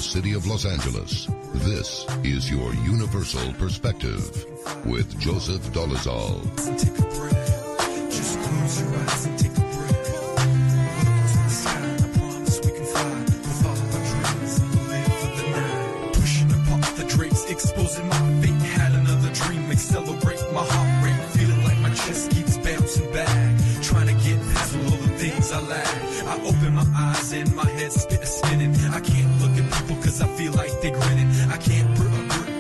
city of Los Angeles, this is your Universal Perspective with Joseph Dolezal. Take a breath. Just close your eyes and take a breath. Look to the sky and I promise we can fly. We'll follow our dreams and we'll live for the night. Pushing apart the drapes, exposing my fate. Had another dream, accelerate my heart rate. Feeling like my chest keeps bouncing back. Trying to get past all the things I lack. I open my eyes and my head spinning. I can't look at people cause I feel like they're grinning. I can't breathe.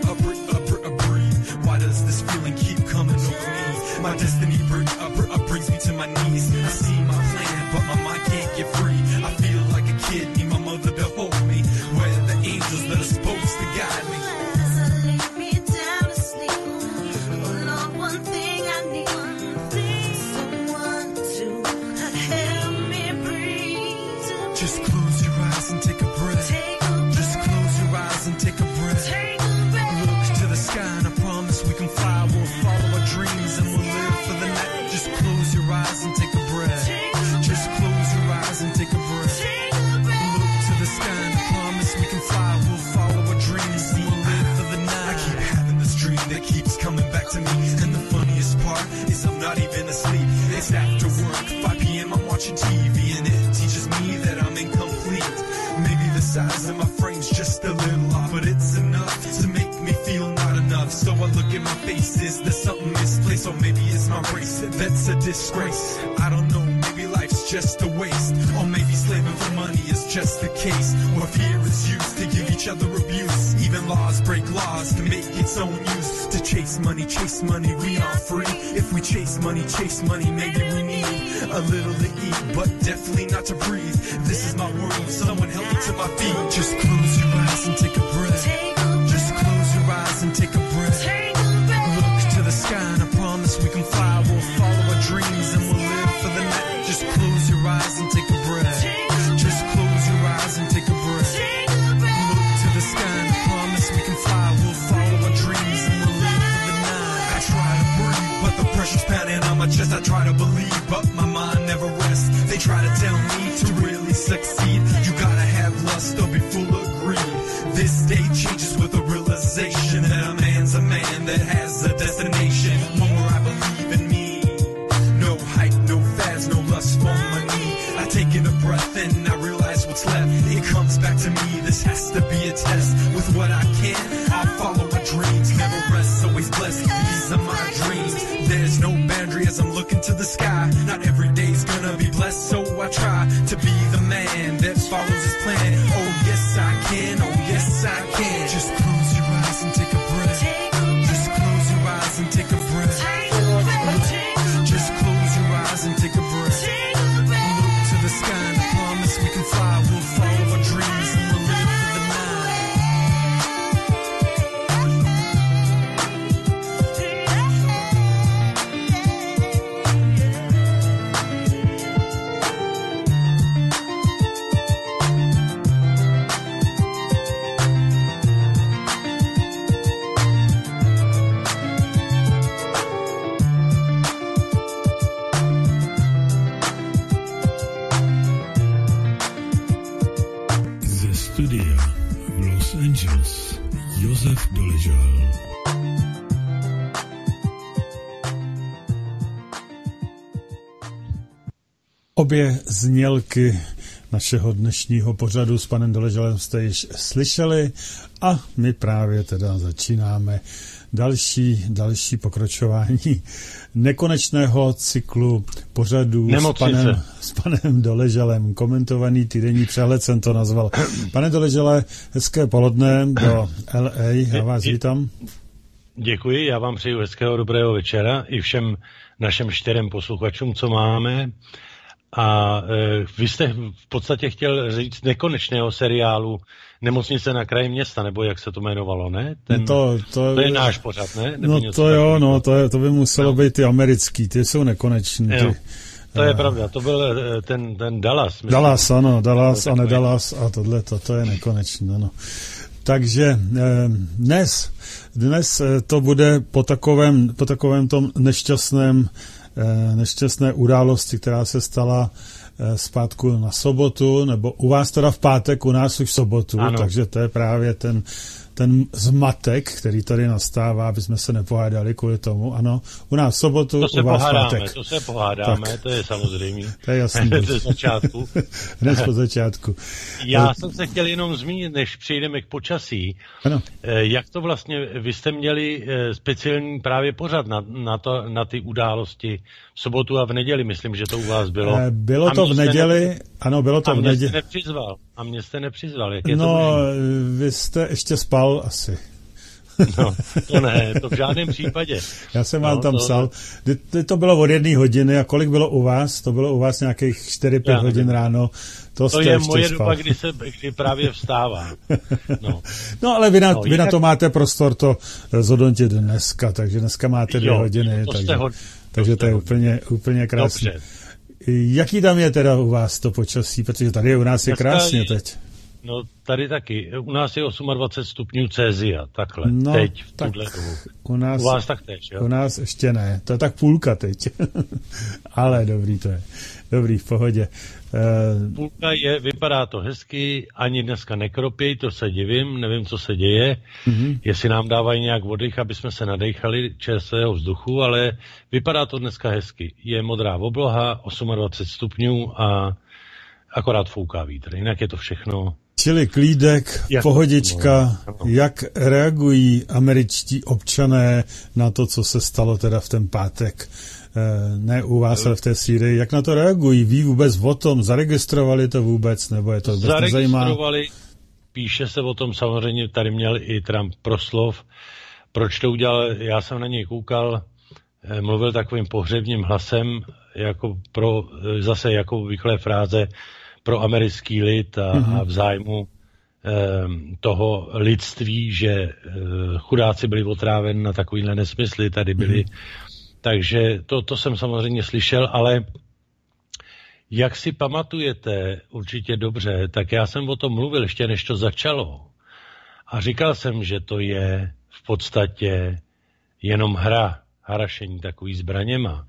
Why does this feeling keep coming over me? My destiny brings me to my knees. I see my plan, but my mind can't get free. I feel like a kid, need my mother to hold me. Where are the angels that are supposed to guide me? Lay me down to sleep. Oh Lord, one thing I need. Someone to help me breathe. Just close your eyes and take a breath. Just close your eyes and take a breath. Look to the sky and I promise we can fly. We'll follow our dreams and we'll live for the night. Just close your eyes and take a breath. Just close your eyes and take a breath. Look to the sky and I promise we can fly. We'll follow our dreams and we'll live for the night. I keep having this dream that keeps coming back to me. And the funniest part is I'm not even asleep. It's after work, 5 p.m. I'm watching TV and it teaches me that I'm incomplete. Maybe the size of my frame's just a little off, but it's enough to make me feel not enough. So I look at my face, is there something misplaced? Or maybe it's my race, that's a disgrace. I don't know, maybe life's just a waste. Or maybe slaving for money is just the case. Or fear is used to give each other abuse. Even laws break laws to make its own use. To chase money, we aren't free. If we chase money, maybe we need a little to eat, but definitely not to breathe. This is my world, someone help me to my feet. Just close your eyes and take a breath. Just close your eyes and take a breath. Look to the sky and I promise we can fly. We'll follow our dreams and we'll live for the night. Just close your eyes and take a breath. Just close your eyes and take a breath. Look to the sky and I promise we can fly. We'll follow our dreams and we'll live for the night. I try to breathe, but the pressure's pounding on my chest. I try to believe, but my mind never rests. They try to tell me to really succeed. You gotta have lust or be full of greed. This day changes with the realization that a man's a man that has a destination. More I believe in me. No hype, no fads, no lust for money. I take in a breath and I realize what's left. It comes back to me, this has to be a test. With what I can, I'll follow my dreams. Never rest, always blessed, these are my dreams. There's no boundary as I'm looking to the sky. Not every day's gonna be blessed, so I try to be the man that follows his plan. Oh yes I can, oh yes I can. Just close your eyes and take a breath. Just close your eyes and take a breath. Just close your eyes and take a breath. Look to the sky and I promise we can fly. We'll follow our dreams and we'll live for the night. Studia v Los Angeles Josef Dolezal. Obě znělky našeho dnešního pořadu s panem Dolezalem jste již slyšeli a my právě teda začínáme další pokračování nekonečného cyklu pořadů s panem Dolezalem. Komentovaný týdenní přehled jsem to nazval. Pane Dolezale, hezké poledne do LA, já vás vítám. Děkuji, já vám přeju hezkého dobrého večera i všem našim 4 posluchačům, co máme. A vy jste v podstatě chtěl říct nekonečného seriálu Nemocnice na kraji města, nebo jak se to jmenovalo, ne? To je náš pořad, ne? Nebo no to jo, no, to by muselo být ty americký, ty jsou nekoneční. To je pravda, to byl ten Dallas. Myslím. Dallas, ano, Dallas a nedallas a tohle, to je nekonečné, ano. Takže dnes to bude po takovém tom nešťastném nešťastné události, která se stala zpátku na sobotu, nebo u vás teda v pátek, u nás už v sobotu, ano. Takže to je právě ten zmatek, který tady nastává, aby jsme se nepohádali kvůli tomu. Ano, u nás v sobotu, u vás v pátek. To se pohádáme, tak. To je samozřejmě. To je jasný. Hned ze začátku. Hned po začátku. Já jsem se chtěl jenom zmínit, než přejdeme k počasí, ano. Jak to vlastně, vy jste měli speciální právě pořad na ty události v sobotu a v neděli, myslím, že to u vás bylo. Bylo to v neděli, ano, bylo to v neděli. A mě jste nepřizval, jak je to možné? Vy jste ještě spal asi. No, to ne, to v žádném případě. Já jsem vám tam psal. To bylo od 1 hodiny a kolik bylo u vás? To bylo u vás nějakých 4-5 hodin ráno. To je moje spal. doba, kdy právě vstávám. No ale vy na to máte prostor to zhodnotit dneska, takže dneska máte 2 hodiny. Takže to je úplně krásné. Dobře. Jaký tam je teda u vás to počasí? Protože tady u nás je krásně teď. No tady taky. U nás je 28 stupňů Celsia, takhle. No, teď, v tuhle dobu. U vás tak teď, jo? U nás ještě ne. To je tak půlka teď. Ale dobrý to je. Dobrý, v pohodě. Půlka vypadá to hezky, ani dneska nekropěj, to se divím, nevím, co se děje. Jestli nám dávají nějak vodych, aby jsme se nadechali čerstvého vzduchu, ale vypadá to dneska hezky. Je modrá obloha, 28 stupňů a akorát fouká vítr. Jinak je to všechno. Čili klídek, pohodička, jak reagují američtí občané na to, co se stalo teda v ten pátek? Ne u vás, ale v té Sýrii. Jak na to reagují? Ví vůbec o tom? Zaregistrovali to vůbec? Nebo je to vůbec nezajímá? Zaregistrovali, píše se o tom, samozřejmě tady měl i Trump proslov. Proč to udělal? Já jsem na něj koukal, mluvil takovým pohřebním hlasem, zase jako obvyklé fráze pro americký lid a v zájmu toho lidství, že chudáci byli otráveni na takovýhle nesmysly, tady byli. Takže to jsem samozřejmě slyšel, ale jak si pamatujete určitě dobře, tak já jsem o tom mluvil ještě než to začalo. A říkal jsem, že to je v podstatě jenom harašení takový zbraněma.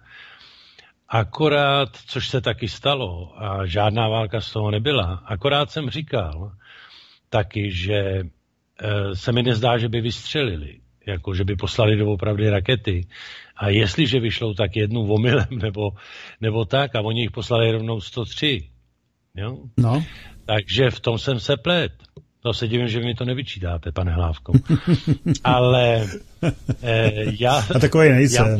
Akorát, což se taky stalo a žádná válka z toho nebyla, akorát jsem říkal taky, že se mi nezdá, že by vystřelili, jako že by poslali doopravdy rakety. A jestliže vyšlou tak jednu omylem nebo tak, a oni jich poslali rovnou 103. Jo? No. Takže v tom jsem se plet. To se divím, že mi to nevyčítáte, pane Hlávko. Ale já... A takový nejsem.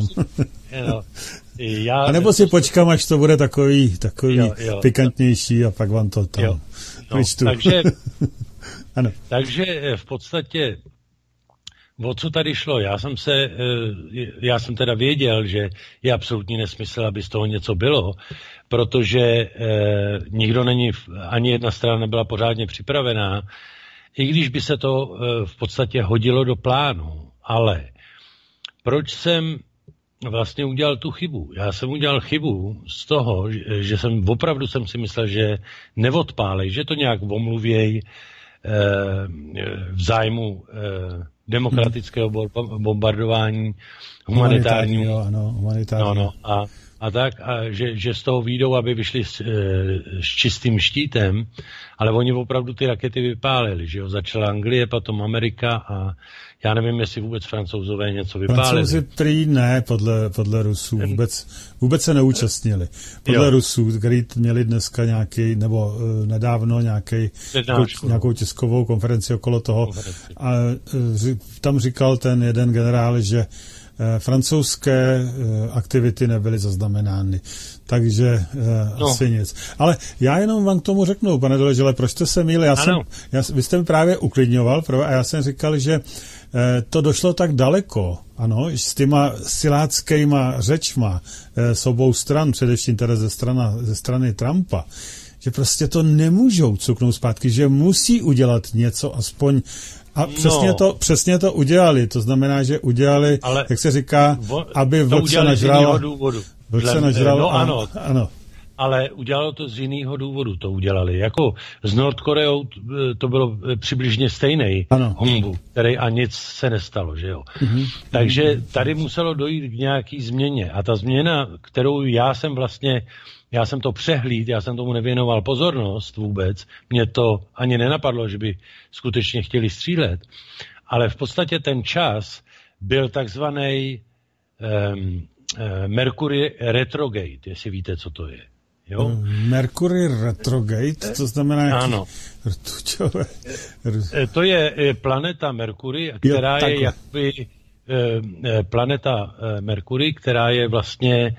A nebo si počkám, až to bude takový pikantnější a pak vám to tam vyčtu. Ano. Takže v podstatě o co tady šlo? Já jsem teda věděl, že je absolutní nesmysl, aby z toho něco bylo, protože nikdo ani jedna strana nebyla pořádně připravená, i když by se to v podstatě hodilo do plánu. Ale proč jsem vlastně udělal tu chybu? Já jsem udělal chybu z toho, že opravdu jsem si myslel, že neodpálej, že to nějak omluvěj v zájmu demokratického bombardování humanitárního. Humanitárního. Že z toho výjdou, aby vyšli s čistým štítem, ale oni opravdu ty rakety vypálili, že jo, začala Anglie, potom Amerika a já nevím, jestli vůbec Francouzové něco vypálili. Francouzi prý ne, podle Rusů, vůbec se neúčastnili. Podle Rusů, který měli dneska nějaký, nebo nedávno nějakou tiskovou konferenci okolo toho, a tam říkal ten jeden generál, že francouzské aktivity nebyly zaznamenány. Takže asi nic. Ale já jenom vám k tomu řeknu, pane Doležele, proč jste se mýlil? Vy jste mi právě uklidňoval a já jsem říkal, že to došlo tak daleko, ano, s těma siláckýma řečma s obou stran, především teda ze strany Trumpa, že prostě to nemůžou cuknout zpátky, že musí udělat něco aspoň. A přesně to udělali. To znamená, že udělali, jak se říká, aby vlk se nažral. Ano. ale udělalo to z jiného důvodu, to udělali. Jako s Nordkoreou to bylo přibližně stejný humbuk, který a nic se nestalo, že jo. Takže tady muselo dojít k nějaký změně a ta změna, kterou já jsem to přehlíd, já jsem tomu nevěnoval pozornost vůbec, mě to ani nenapadlo, že by skutečně chtěli střílet, ale v podstatě ten čas byl takzvaný Mercury retrograde, jestli víte, co to je. Jo? Mercury retrograde, to znamená ano. Rtuťové. To je planeta Mercury, která je jakoby planeta Mercury, která je vlastně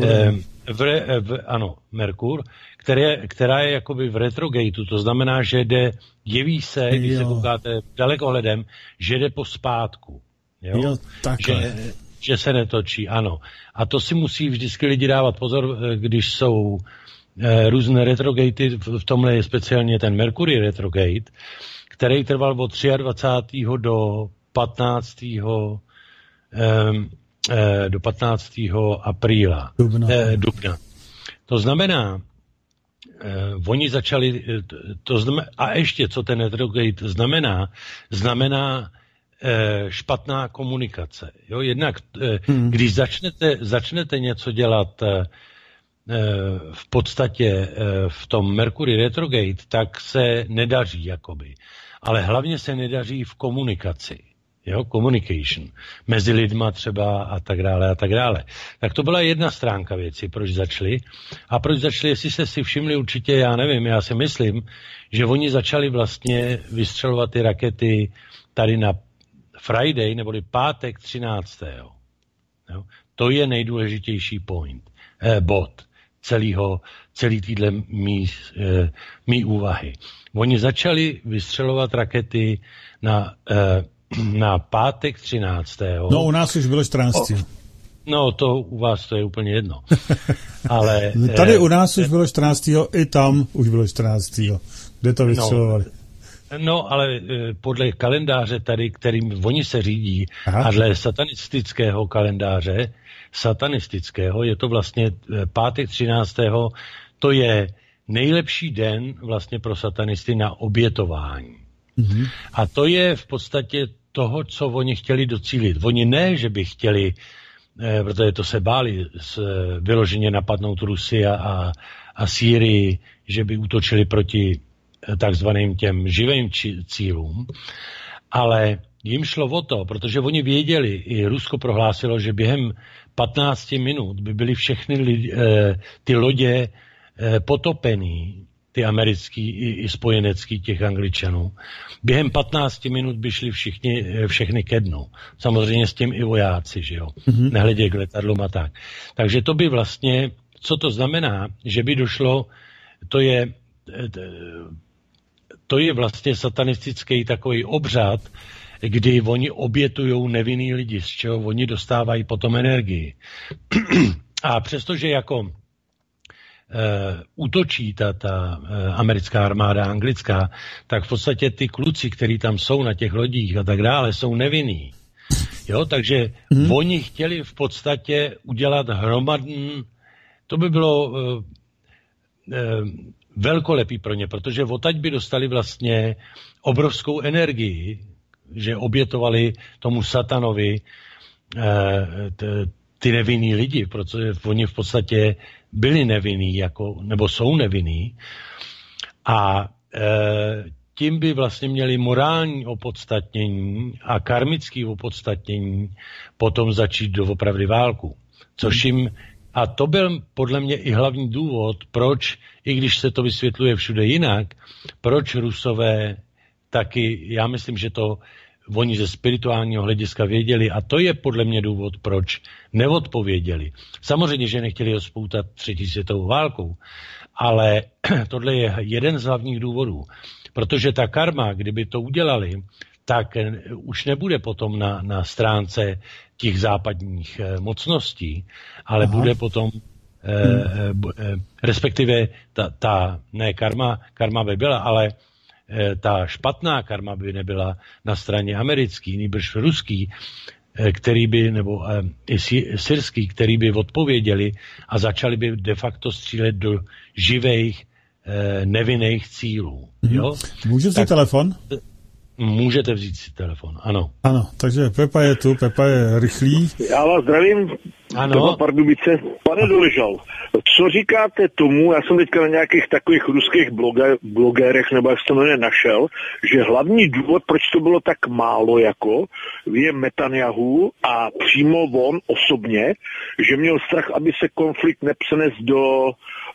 Merkur, která je jakoby v retrogatu, to znamená, že jeví se, když se koukáte dalekohledem, že jde po zpátku. Jo, že se netočí, ano. A to si musí vždycky lidi dávat pozor, když jsou různé retrogaty, v tomhle je speciálně ten Mercury retrogate, který trval od 23. do 15. apríla. Dubna. To znamená, oni začali, a ještě co ten retrogate znamená špatná komunikace. Jo? Jednak, když začnete něco dělat v podstatě v tom Mercury retrograde, tak se nedaří jakoby. Ale hlavně se nedaří v komunikaci. Jo? Communication. Mezi lidma třeba a tak dále a tak dále. Tak to byla jedna stránka věci, proč začali. A proč začali, jestli jste si všimli, určitě já nevím, já si myslím, že oni začali vlastně vystřelovat ty rakety tady na Friday, neboli pátek 13. Jo? To je nejdůležitější bod celý týhle mý úvahy. Oni začali vystřelovat rakety na pátek 13. No u nás už bylo 14. No to u vás to je úplně jedno. Ale tady u nás už bylo 14. i tam už bylo 14. Kde to vystřelovali? No, ale podle kalendáře tady, kterým oni se řídí, a dle satanistického kalendáře, je to vlastně pátek 13. To je nejlepší den vlastně pro satanisty na obětování. A to je v podstatě toho, co oni chtěli docílit. Oni ne, že by chtěli, protože to se báli vyloženě napadnout Rusy a Sýrii, že by útočili proti takzvaným těm živým cílům, ale jim šlo o to, protože oni věděli, i Rusko prohlásilo, že během 15 minut by byly všechny ty lodě potopený, ty americký i spojenecký těch Angličanů. Během 15 minut by šli všechny ke dnu. Samozřejmě s tím i vojáci, že jo. Nehleděj k letadlům a tak. Takže to by vlastně, co to znamená, že by došlo, to je vlastně satanistický takový obřad, kdy oni obětujou nevinný lidi, z čeho oni dostávají potom energii. A přestože jako útočí ta americká armáda anglická, tak v podstatě ty kluci, kteří tam jsou na těch lodích a tak dále, jsou nevinní. Jo, takže oni chtěli v podstatě udělat hromadný, to by bylo velkolepý pro ně, protože odtaď by dostali vlastně obrovskou energii, že obětovali tomu satanovi ty nevinný lidi, protože oni v podstatě byli nevinní, nebo jsou nevinní a tím by vlastně měli morální opodstatnění a karmické opodstatnění potom začít doopravdy válku. Což jim, a to byl podle mě i hlavní důvod, proč, i když se to vysvětluje všude jinak, proč Rusové taky, já myslím, že to oni ze spirituálního hlediska věděli a to je podle mě důvod, proč neodpověděli. Samozřejmě, že nechtěli rozpoutat 3. světovou válku, ale tohle je jeden z hlavních důvodů. Protože ta karma, kdyby to udělali, tak už nebude potom na stránce těch západních mocností, ale bude potom respektive ne karma by byla, ale ta špatná karma by nebyla na straně americký, nýbrž ruský, který by, nebo i syrský, který by odpověděli a začali by de facto střílet do živých, nevinných cílů. Jo? Můžu si telefon? Můžete vzít si telefon, ano. Ano, takže Pepa je tu, Pepa je rychlý. Já vás zdravím, ano. Pardubice. Pane Doležal, co říkáte tomu, já jsem teďka na nějakých takových ruských blogérech, nebo jak se to jmenuje, našel, že hlavní důvod, proč to bylo tak málo je Netanjahu a přímo on osobně, že měl strach, aby se konflikt nepřenes do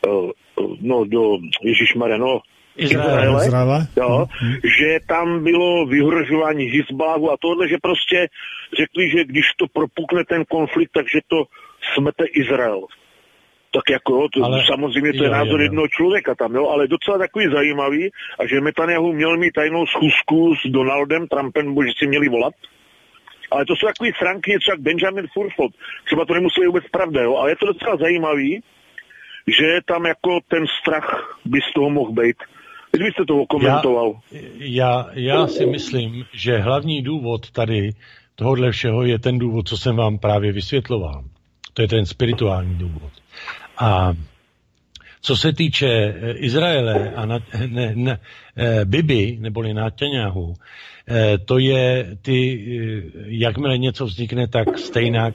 Ježišmarja, Izraele, jo, že tam bylo vyhrožování Hizballahu a tohle, že prostě řekli, že když to propukne ten konflikt, takže to smete Izrael. Tak jako, samozřejmě to je názor jednoho člověka tam, jo, ale docela takový zajímavý, a že Netanjahu měl mít tajnou schůzku s Donaldem Trumpem, nebo že si měli volat. Ale to jsou takový stránky, něco jak Benjamin Furford. Třeba to nemusí být vůbec pravda, jo, ale je to docela zajímavý, že tam jako ten strach by z toho mohl být. Když byste to komentoval. Já si myslím, že hlavní důvod tady tohohle všeho je ten důvod, co jsem vám právě vysvětloval. To je ten spirituální důvod. A co se týče Izraele a Bibi, neboli Netanjahu, to je jakmile něco vznikne, tak stejně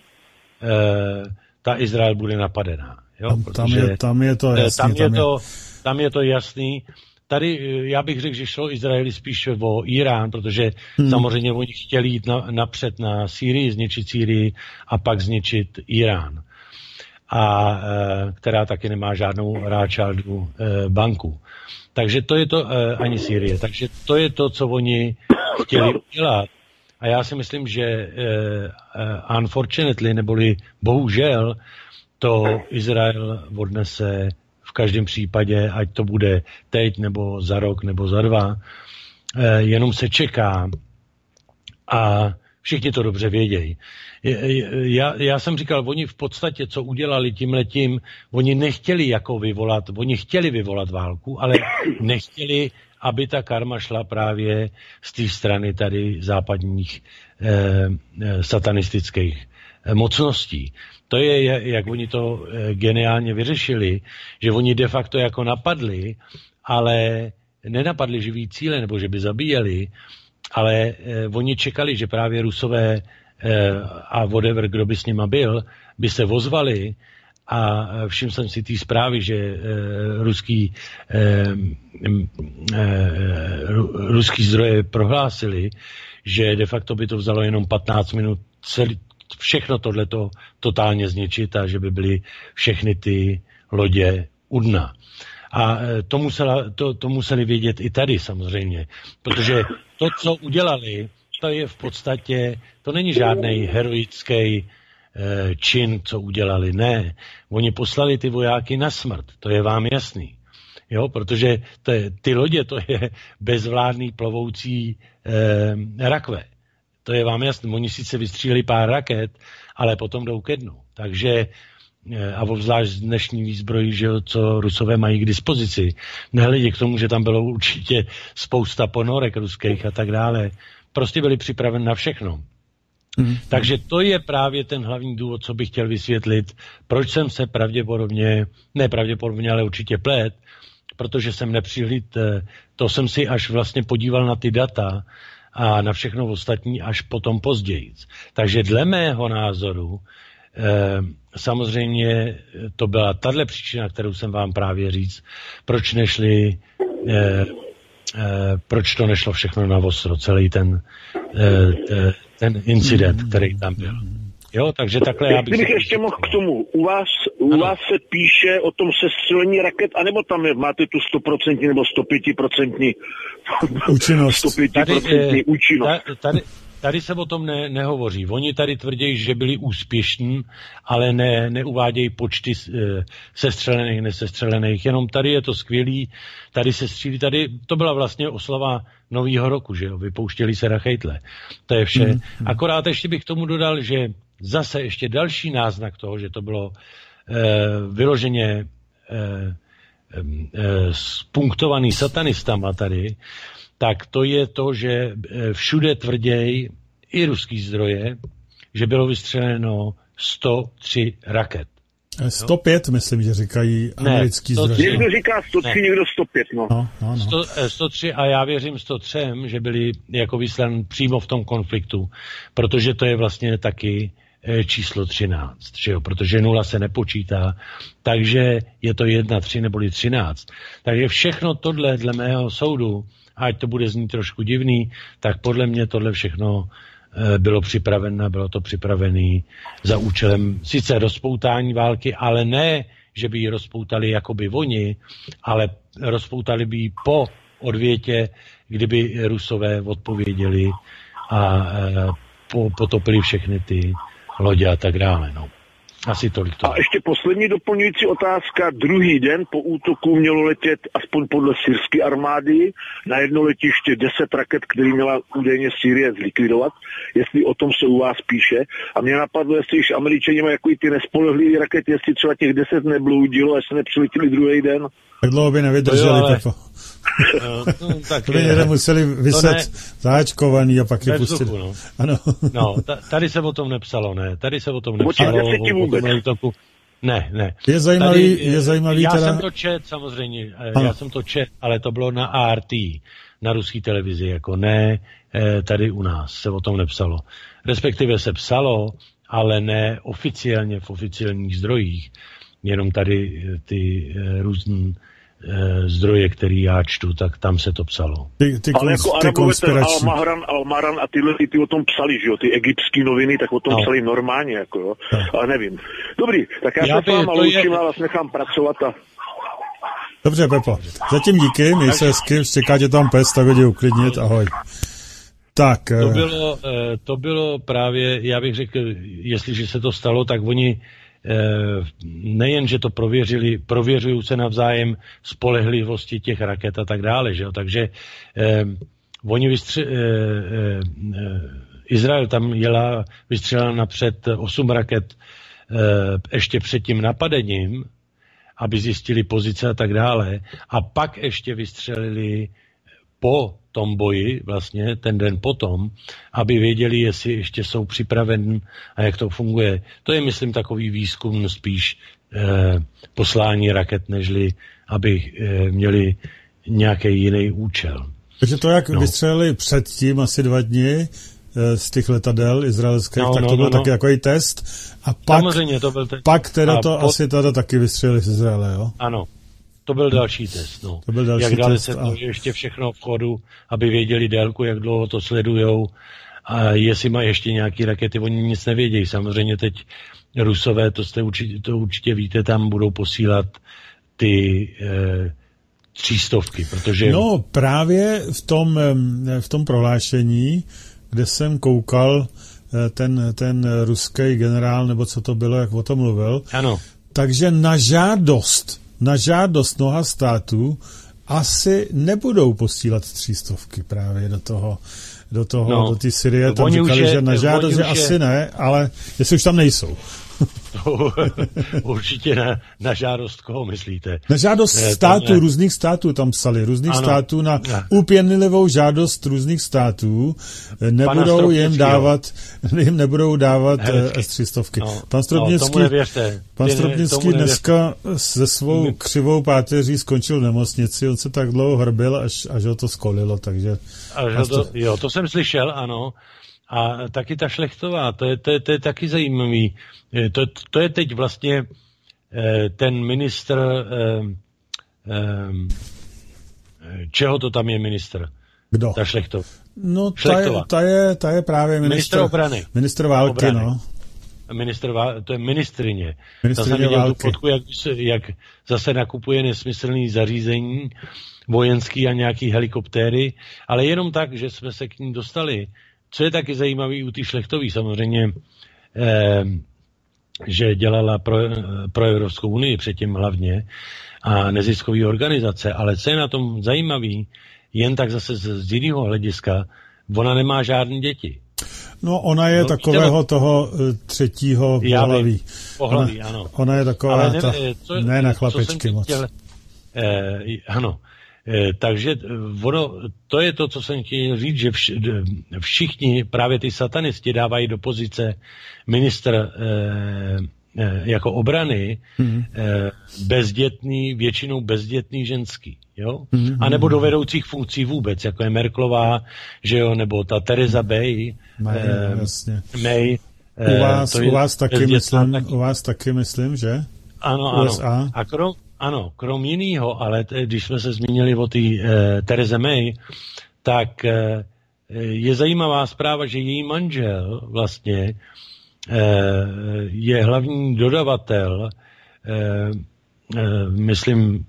ta Izrael bude napadená. Jo? Tam je to jasný. Tam je to jasný. Tady já bych řekl, že šlo Izraeli spíš o Irán, protože samozřejmě oni chtěli jít napřed na Sýrii, zničit Sýrii a pak zničit Irán. A která taky nemá žádnou Rothschildovu banku. Takže to je to, ani Sýrie. Takže to je to, co oni chtěli udělat. A já si myslím, že unfortunately, neboli bohužel, to Izrael odnese v každém případě, ať to bude teď, nebo za rok, nebo za 2. Jenom se čeká a všichni to dobře vědějí. Já jsem říkal, oni v podstatě, co udělali tímhletím, oni nechtěli oni chtěli vyvolat válku, ale nechtěli, aby ta karma šla právě z té strany tady západních satanistických mocností. To je, jak oni to geniálně vyřešili, že oni de facto jako napadli, ale nenapadli živý cíle, nebo že by zabíjeli, ale oni čekali, že právě Rusové a whatever, kdo by s nima byl, by se ozvali a všiml jsem si té zprávy, že ruský zdroje prohlásili, že de facto by to vzalo jenom 15 minut všechno tohleto totálně zničit a že by byly všechny ty lodě u dna. A to museli vědět i tady samozřejmě, protože to, co udělali, to je v podstatě, to není žádný heroický čin, co udělali, ne. Oni poslali ty vojáky na smrt, to je vám jasný. Jo, protože ty lodě, to je bezvládný plovoucí rakve. To je vám jasné. Oni sice vystříleli pár raket, ale potom jdou ke dnu. Takže, a obzvlášť dnešní výzbrojí, že co Rusové mají k dispozici, nehledě k tomu, že tam bylo určitě spousta ponorek ruských a tak dále, prostě byli připraveni na všechno. Takže to je právě ten hlavní důvod, co bych chtěl vysvětlit, proč jsem se nepravděpodobně, ale určitě plet, protože jsem nepřihlíd, to jsem si až vlastně podíval na ty data a na všechno ostatní až potom později. Takže dle mého názoru samozřejmě to byla tahle příčina, kterou jsem vám právě říct, proč to nešlo všechno na ostro, celý ten incident, který tam byl. Jo, takže takhle já bych... Kdybych ještě mohl k tomu, u vás se píše o tom sestřelení raket, anebo tam máte tu 100% nebo 105% účinnost. 105% účinnost. Tady se o tom nehovoří. Oni tady tvrdí, že byli úspěšní, ale neuvádějí počty sestřelených, nesestřelených. Jenom tady je to skvělý, tady se střílí, tady to byla vlastně oslava Novýho roku, že jo, vypouštěli se rachejtle. To je vše. Akorát ještě bych tomu dodal, že zase ještě další náznak toho, že to bylo vyloženě spunktovaný satanistama tady, tak to je to, že všude tvrději i ruský zdroje, že bylo vystřeleno 103 raket. 105, myslím, že říkají americký zdroj. Někdo říká 103, někdo 105, no. 103 a já věřím 103, že byli jako vyslan přímo v tom konfliktu, protože to je vlastně taky číslo 13, že jo? Protože 0 se nepočítá, takže je to 1, 3 neboli 13. Takže všechno tohle, dle mého soudu, ať to bude znít trošku divný, tak podle mě tohle všechno bylo to připravené za účelem sice rozpoutání války, ale ne, že by ji rozpoutali jakoby oni, ale rozpoutali by ji po odvětě, kdyby Rusové odpověděli a potopili všechny ty lodě a tak dále. No. Asi tolik to. A ještě poslední doplňující otázka. Druhý den po útoku mělo letět, aspoň podle syrské armády, na jedno letiště 10 raket, který měla údajně Sýrie zlikvidovat, jestli o tom se u vás píše. A mě napadlo, jestli již Američani mají jako ty nespolehlivé rakety, jestli třeba těch 10 nebloudilo, až se nepřiletěli druhý den. Tak dlouho by nevydrželi, Pepo. Tak by někde museli vyset záčkovaný a pak je pustili. Vzduchu, no. Ano. No, tady se o tom nepsalo, ne. Tady se o tom nepsalo. Ne. Je zajímavý já teda... jsem to čet, samozřejmě. Já jsem to čet, ale to bylo na ART, na ruské televizi, jako ne, tady u nás se o tom nepsalo. Respektive se psalo, ale ne oficiálně v oficiálních zdrojích. Jenom tady ty různý zdroje, který já čtu, tak tam se to psalo. Ale jako Arabové, ten Al-Mahran a ty o tom psali, že jo, ty egyptské noviny, tak o tom psali normálně, jako jo, ale nevím. Dobrý, tak já se s váma loučím a vás nechám pracovat a... Dobře, Pepo, zatím díky, měj se hezky, čeká tě tam pes, tak jde uklidnit, ahoj. Tak. To bylo právě, já bych řekl, jestliže se to stalo, tak oni nejen, že to prověřují se navzájem spolehlivosti těch raket a tak dále, že jo? Takže oni Izrael tam vystřelila napřed 8 raket ještě před tím napadením, aby zjistili pozice a tak dále, a pak ještě vystřelili po tom boji, vlastně ten den potom, aby věděli, jestli ještě jsou připraveni a jak to funguje. To je, myslím, takový výzkum spíš poslání raket, nežli aby měli nějaký jiný účel. Takže to, jak vystřelili předtím asi 2 dny z těch letadel izraelských, tak to byl taky takový test. A pak, samozřejmě to byl test. Pak teda asi teda taky vystřelili z Izraele, jo? Ano. To byl další test, no. To byl další jak dali test, se to ještě všechno v chodu, aby věděli délku, jak dlouho to sledujou a jestli mají ještě nějaký rakety, oni nic nevědějí. Samozřejmě teď Rusové, to určitě víte, tam budou posílat ty 300, protože... No právě v tom prohlášení, kde jsem koukal, ten ruský generál, nebo co to bylo, jak o tom mluvil, ano. Takže na žádost mnoha států asi nebudou posílat 300 právě do té Syrie. Tam říkali, že na žádost, že asi ne, ale jestli už tam nejsou. Určitě na žádost koho myslíte? Na žádost států, různých států tam psali, různých států, na úpěnlivou žádosť různých států nebudou jim dávat S-300. Pan Stropnický dneska se svou křivou páteří skončil v nemocnici, on se tak dlouho hrbil, až ho to skolilo, takže... To jsem slyšel, ano. A taky ta Šlechtová, to je taky zajímavý. To je teď vlastně ten ministr, čeho to tam je ministr? Kdo? Ta Šlechtová. No, ta je právě ministr obrany. Ministr války, obrany. No. To je ministrině. Ministrině války. Fotku, jak zase nakupuje nesmyslný zařízení vojenský a nějaký helikoptéry, ale jenom tak, že jsme se k ní dostali. Co je taky zajímavý u té Šlechtový, samozřejmě, že dělala pro Evropskou unii předtím hlavně a neziskové organizace, ale co je na tom zajímavý, jen tak zase z jiného hlediska, ona nemá žádné děti. No, ona je takového toho 3. pohlaví. Ano. Ona je taková, ne na chlapečky moc. Ano. Takže to je to, co jsem chtěl říct, že všichni, právě ty satanisti, dávají do pozice ministr jako obrany většinou bezdětný ženský, jo? A nebo do vedoucích funkcí vůbec, jako je Merkelová, že jo, nebo ta Theresa May. U vás taky myslím, že? Ano. A krom jinýho, ale když jsme se zmínili o té Therese May, tak je zajímavá zpráva, že její manžel vlastně je hlavní dodavatel, myslím,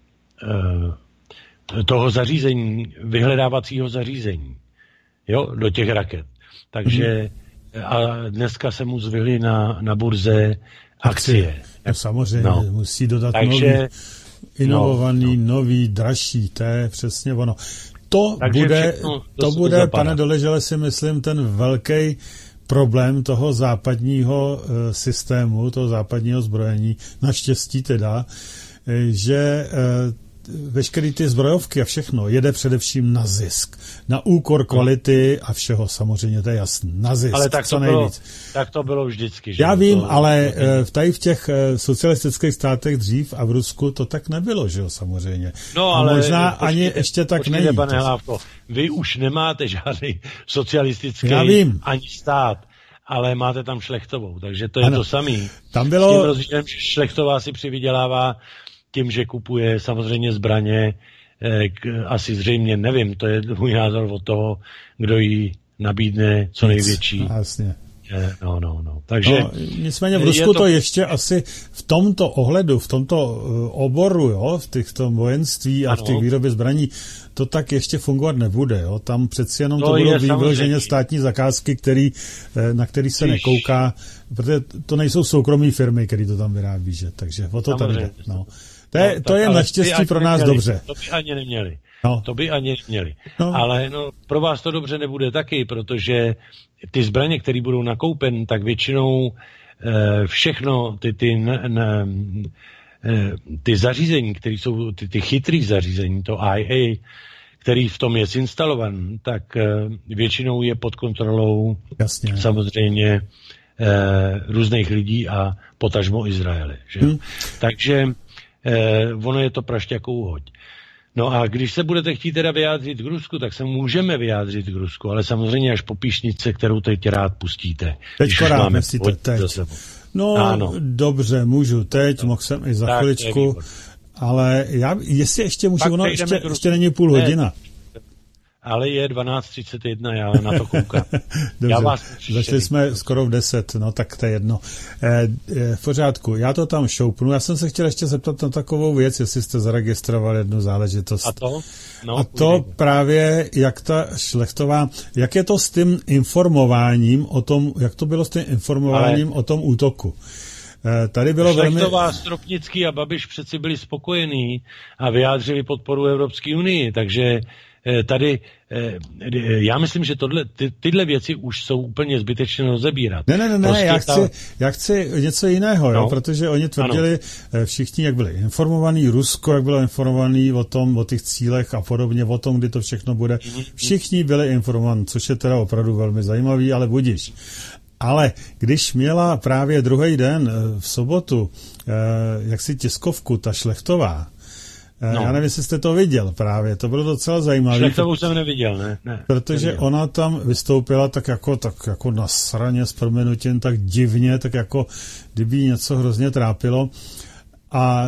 toho zařízení, vyhledávacího zařízení, jo, do těch raket. Takže a dneska se mu zvihly na burze akcie. No, samozřejmě, musí dodat nový, inovovaný, nový, dražší, to je přesně ono. To bude, pane Doležale, si myslím, ten velký problém toho západního systému, toho západního zbrojení, naštěstí teda, že veškeré ty zbrojovky a všechno jede především na zisk. Na úkor kvality a všeho, samozřejmě, to je jasný. Na zisk, ale tak co nejvíc. Tak to bylo vždycky. Že? Já vím, ale tady v těch socialistických státech dřív a v Rusku to tak nebylo, že jo, samozřejmě. No, ale možná ani ještě tak není. Pane Hlávko, vy už nemáte žádný socialistický ani stát, ale máte tam Šlechtovou, takže to je to samý. Tam bylo... S tím rozdílem, že Šlechtová si přivydělává tím, že kupuje samozřejmě zbraně, asi zřejmě, nevím, to je můj názor od toho, kdo jí nabídne co největší. Jasně. No. Takže, nicméně v Rusku to ještě asi v tomto ohledu, v tomto oboru, jo, v tom vojenství a v těch výrobě zbraní, to tak ještě fungovat nebude. Jo. Tam přeci jenom to budou vyloženě státní zakázky, na který se nekouká, protože to nejsou soukromí firmy, které to tam vyrábí, že? Takže o to tady jde. No. To je naštěstí pro nás dobře. To by ani neměli. Ale pro vás to dobře nebude taky, protože ty zbraně, které budou nakoupen, tak většinou všechno ty zařízení, které jsou ty chytrý zařízení, to IA, který v tom je instalovan, tak většinou je pod kontrolou samozřejmě různých lidí a potažmo Izraele. Že? Takže ono je to prašť jako úhoď. No a když se budete chtít teda vyjádřit k Rusku, tak se můžeme vyjádřit k Rusku, ale samozřejmě až po píšnice, kterou teď rád pustíte. Teďko rád myslíte, teď. No, dobře, můžu teď, mohl jsem i za chviličku, ale jestli ještě můžu, ono ještě není půl hodina. Ale je 12:31, já na to koukám. Dobře, začali jsme skoro v 10, no tak to je jedno. V pořádku, já to tam šoupnu. Já jsem se chtěl ještě zeptat na takovou věc, jestli jste zaregistrovali jednu záležitost. A to? A to právě, jak ta Šlechtová, jak je to s tím informováním o tom, jak to bylo s tím informováním o tom útoku? Tady bylo Šlechtová, Stropnický a Babiš přeci byli spokojení a vyjádřili podporu Evropské unii, takže tady, já myslím, že tyhle věci už jsou úplně zbytečně rozebírat. Ne, prostě já chci něco jiného, jo, protože oni tvrdili všichni, jak byli informovaní, Rusko, jak bylo informovaný o těch cílech a podobně, o tom, kdy to všechno bude. Všichni byli informovaní, což je teda opravdu velmi zajímavý, ale budiš. Ale když měla právě druhý den v sobotu, jaksi tiskovku, ta Šlechtová, já nevím, jestli jste to viděl právě, to bylo docela zajímavé. Šlechtovou jsem neviděl, ne. Protože neviděl. Ona tam vystoupila tak jako na sraně s prominutím, tak divně, tak jako kdyby něco hrozně trápilo. A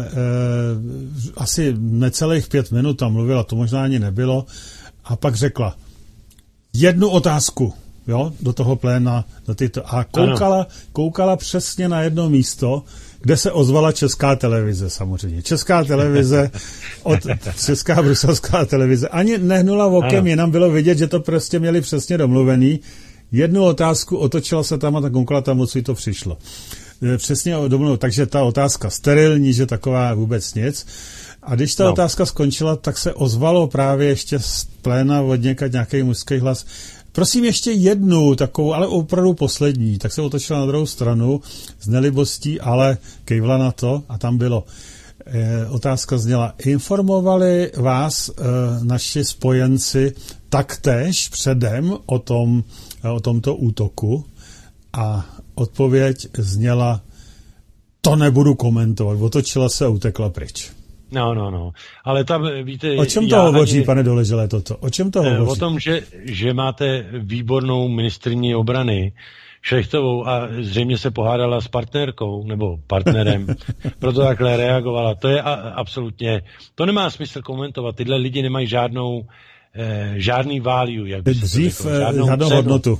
asi necelých 5 minut tam mluvila, to možná ani nebylo. A pak řekla jednu otázku, jo, do toho pléna, a koukala přesně na jedno místo, kde se ozvala Česká televize samozřejmě. Česká televize, Česká bruselská televize. Ani nehnula okem, jenom bylo vidět, že to prostě měli přesně domluvený. Jednu otázku, otočila se tam a tak koukala tam, moc jí to přišlo. Přesně domluvila, takže ta otázka sterilní, že taková vůbec nic. A když ta otázka skončila, tak se ozvalo právě ještě z pléna od někaď nějaký mužský hlas. Prosím ještě jednu takovou, ale opravdu poslední. Tak se otočila na druhou stranu s nelibostí, ale kejvla na to a tam bylo. Otázka zněla, informovali vás naši spojenci taktéž předem o tomto útoku? A odpověď zněla, to nebudu komentovat, otočila se a utekla pryč. No. Ale tam, víte... O čem to hovoří, pane Doležale, toto? O čem to hovoří? O tom, že máte výbornou ministryni obrany, Šlechtovou, a zřejmě se pohádala s partnerkou, nebo partnerem, proto takhle reagovala. To je absolutně... To nemá smysl komentovat. Tyhle lidi nemají žádný value, jak by se žádnou hodnotu.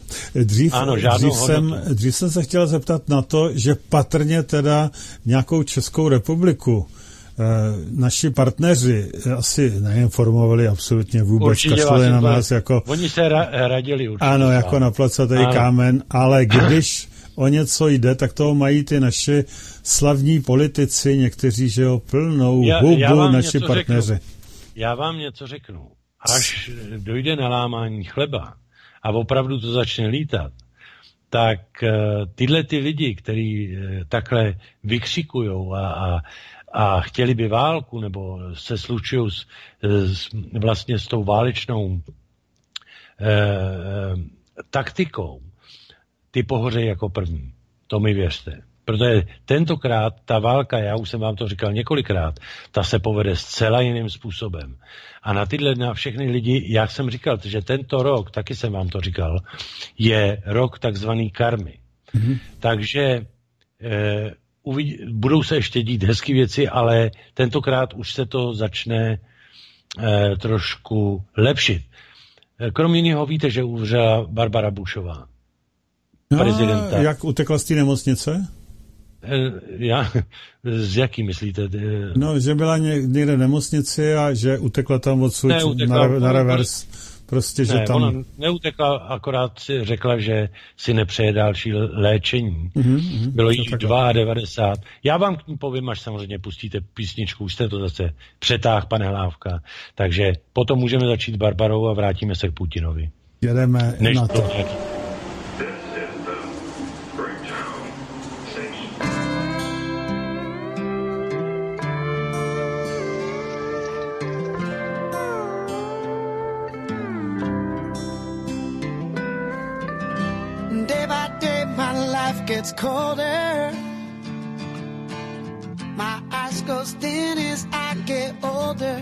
Dřív jsem se chtěl zeptat na to, že patrně teda nějakou Českou republiku naši partneři asi neinformovali absolutně vůbec, kašlali na nás jako... Oni se radili určitě. Ano, jako na placatý kámen, ale když o něco jde, tak toho mají ty naši slavní politici, někteří, že jo, plnou hubu naši partneři. Já vám něco řeknu. Až dojde na lámání chleba a opravdu to začne lítat, tak tyhle ty lidi, kteří takhle vykřikujou a chtěli by válku, nebo se slučují vlastně s tou válečnou taktikou, ty pohořejí jako první. To mi věřte. Protože tentokrát ta válka, já už jsem vám to říkal několikrát, ta se povede zcela jiným způsobem. A na všechny lidi, jak jsem říkal, že tento rok, taky jsem vám to říkal, je rok takzvaný karmy. Mm-hmm. Takže budou se ještě dít hezké věci, ale tentokrát už se to začne trošku lepšit. Krom jiného víte, že umřela Barbara Bushová. Prezidenta. Jak utekla z té nemocnice? Z jaký myslíte? No, že byla někde v nemocnici a že utekla tam odsud na revers. Prostě, že tam... Ona neutekla, akorát si řekla, že si nepřeje další léčení. Bylo jí 92. Já vám k ní povím, až samozřejmě pustíte písničku, už jste to zase přetáhl, pane Hlávka. Takže potom můžeme začít Barbarou a vrátíme se k Putinovi. Jedeme na to. Gets colder. My eyes go thin as I get older.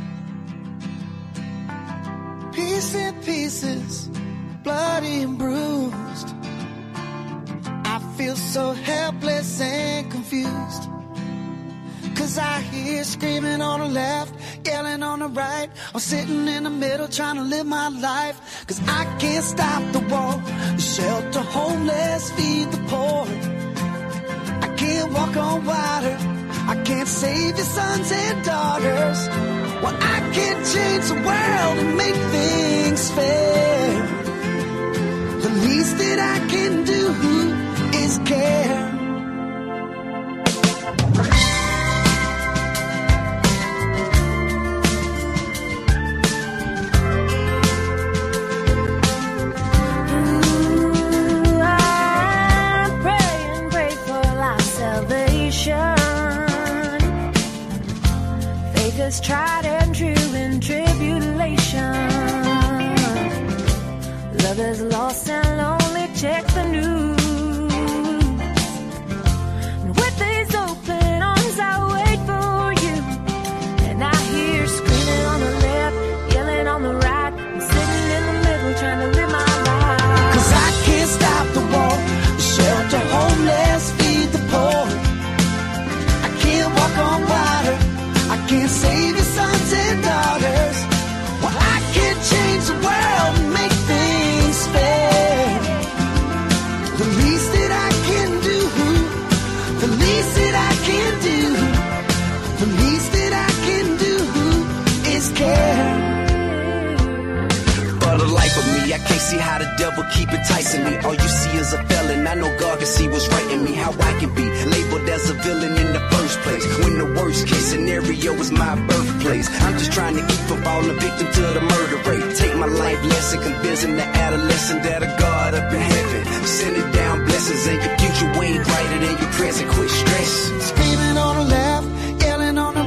Pieces, bloody and bruised. I feel so helpless and confused. 'Cause I hear screaming on the left, yelling on the right. I'm sitting in the middle trying to live my life. 'Cause I can't stop the war, shelter homeless, feed the poor. I can't walk on water, I can't save your sons and daughters. Well, I can't change the world and make things fair. The least that I can do is care. Tried and true in tribulation. Love is lost and lonely, check the news. And with these open arms I wait for you. And I hear screaming on the left, yelling on the right. I'm sitting in the middle trying to live my life. 'Cause I can't stop the war, shelter homeless, feed the poor. I can't walk on water, I can't save your sons and daughters. Well, I can't change the world and make things fair. The least that I can do, the least that I can do, the least that I can do is care. For the life of me, I can't see how the devil keep enticing me. All you see is a felon, I know God can see what's right in me. How I can be labeled as a villain in the first place, when the worst case scenario is my birthplace. I'm just trying to keep from falling victim to the murder rate. Take my life lesson, convincing the adolescent that a God up in heaven sending down blessings, and your future way brighter than your present. Quit stress. Screaming on the left, yelling on the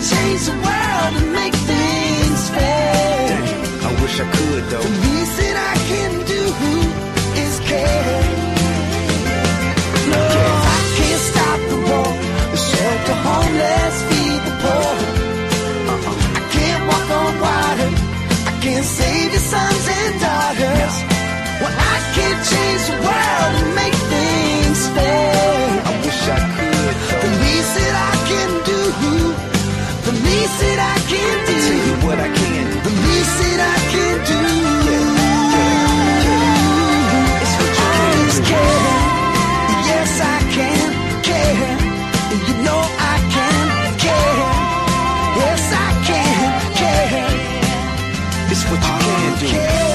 change the world and make things fair. I wish I could though. The least that I can do is care. No, I can't stop the war, shelter homeless, feed the poor. I can't walk on water, I can't save your sons and daughters. Well, I can't change the world and make things fair. I wish I could though. The least that I can do, the least that I can do. Tell you what I can. The least that I can do. It's what you can do. Care. Yes, I can care. You know I can care. Yes, I can care. It's what you can do. Care.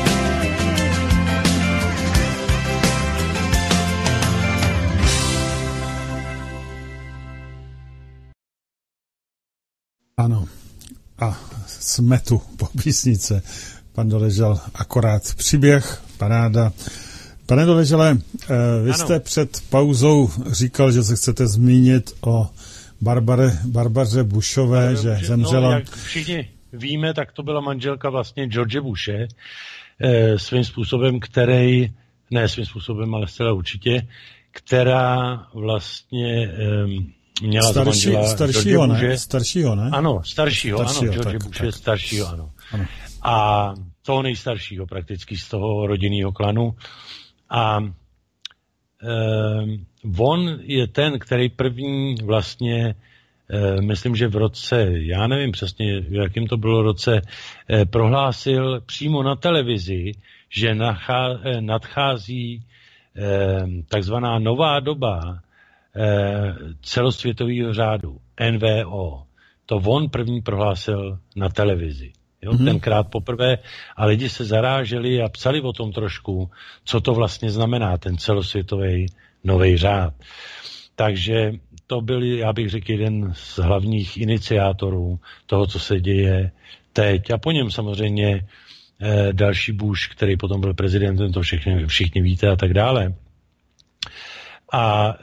Ano. A jsme tu po písnice. Pan Doležal akorát příběh, paráda. Pane Doležale, vy jste před pauzou říkal, že se chcete zmínit o Barbaře Bushové, že zemřela. No, jak všichni víme, tak to byla manželka vlastně George Bushe, svým způsobem, ale zcela určitě, která vlastně měla za manžela staršího, ne? Ano, staršího, George Bushe staršího, ano. A toho nejstaršího prakticky z toho rodinného klanu. A on je ten, který první vlastně, myslím, že v roce, já nevím přesně, v jakém to bylo roce, prohlásil přímo na televizi, že nadchází takzvaná nová doba celosvětového řádu, NVO. To on první prohlásil na televizi. Jo, tenkrát poprvé a lidi se zaráželi a psali o tom trošku, co to vlastně znamená, ten celosvětový nový řád. Takže to byl, já bych řekl, jeden z hlavních iniciátorů toho, co se děje teď. A po něm samozřejmě další Bush, který potom byl prezidentem, to všichni víte a tak dále. A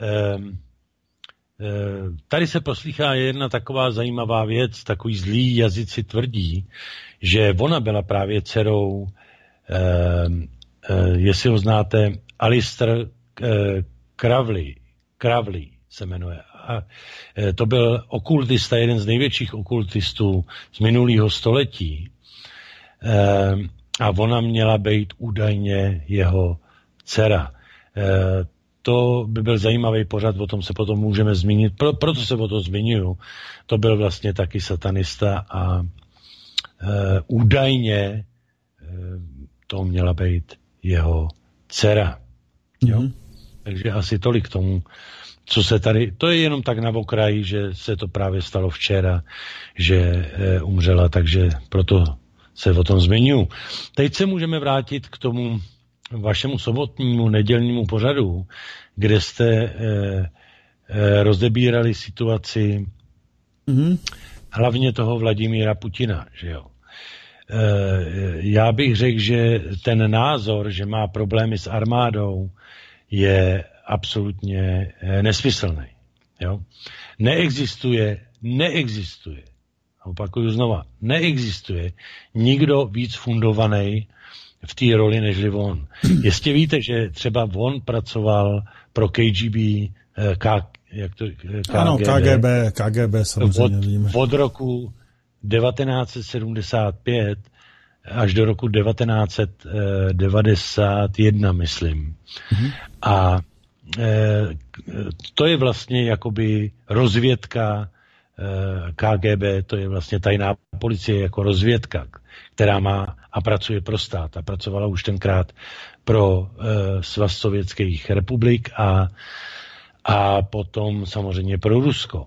tady se poslýchá jedna taková zajímavá věc, takový zlý jazyci tvrdí, že ona byla právě dcerou, jestli ho znáte, Alistair Crowley se jmenuje. A to byl okultista, jeden z největších okultistů z minulého století. A ona měla být údajně jeho dcera. To by byl zajímavý pořad, o tom se potom můžeme zmínit, proto se o tom zmiňuju. To byl vlastně taky satanista a údajně to měla být jeho dcera. Jo? Takže asi tolik k tomu, co se tady, to je jenom tak na okraji, že se to právě stalo včera, že umřela, takže proto se o tom zmiňuji. Teď se můžeme vrátit k tomu vašemu sobotnímu, nedělnímu pořadu, kde jste rozebírali situaci hlavně toho Vladimíra Putina, že jo. Já bych řekl, že ten názor, že má problémy s armádou, je absolutně nesmyslný. Jo? Neexistuje, opakuju znova, neexistuje nikdo víc fundovaný v té roli nežli on. Jestli víte, že třeba on pracoval pro KGB, ano, KGB samozřejmě víme. Od roku 1975 až do roku 1991, myslím. A to je vlastně jakoby rozvědka KGB, to je vlastně tajná policie jako rozvědka, která má a pracuje pro stát. A pracovala už tenkrát pro Svaz sovětských republik a potom samozřejmě pro Rusko.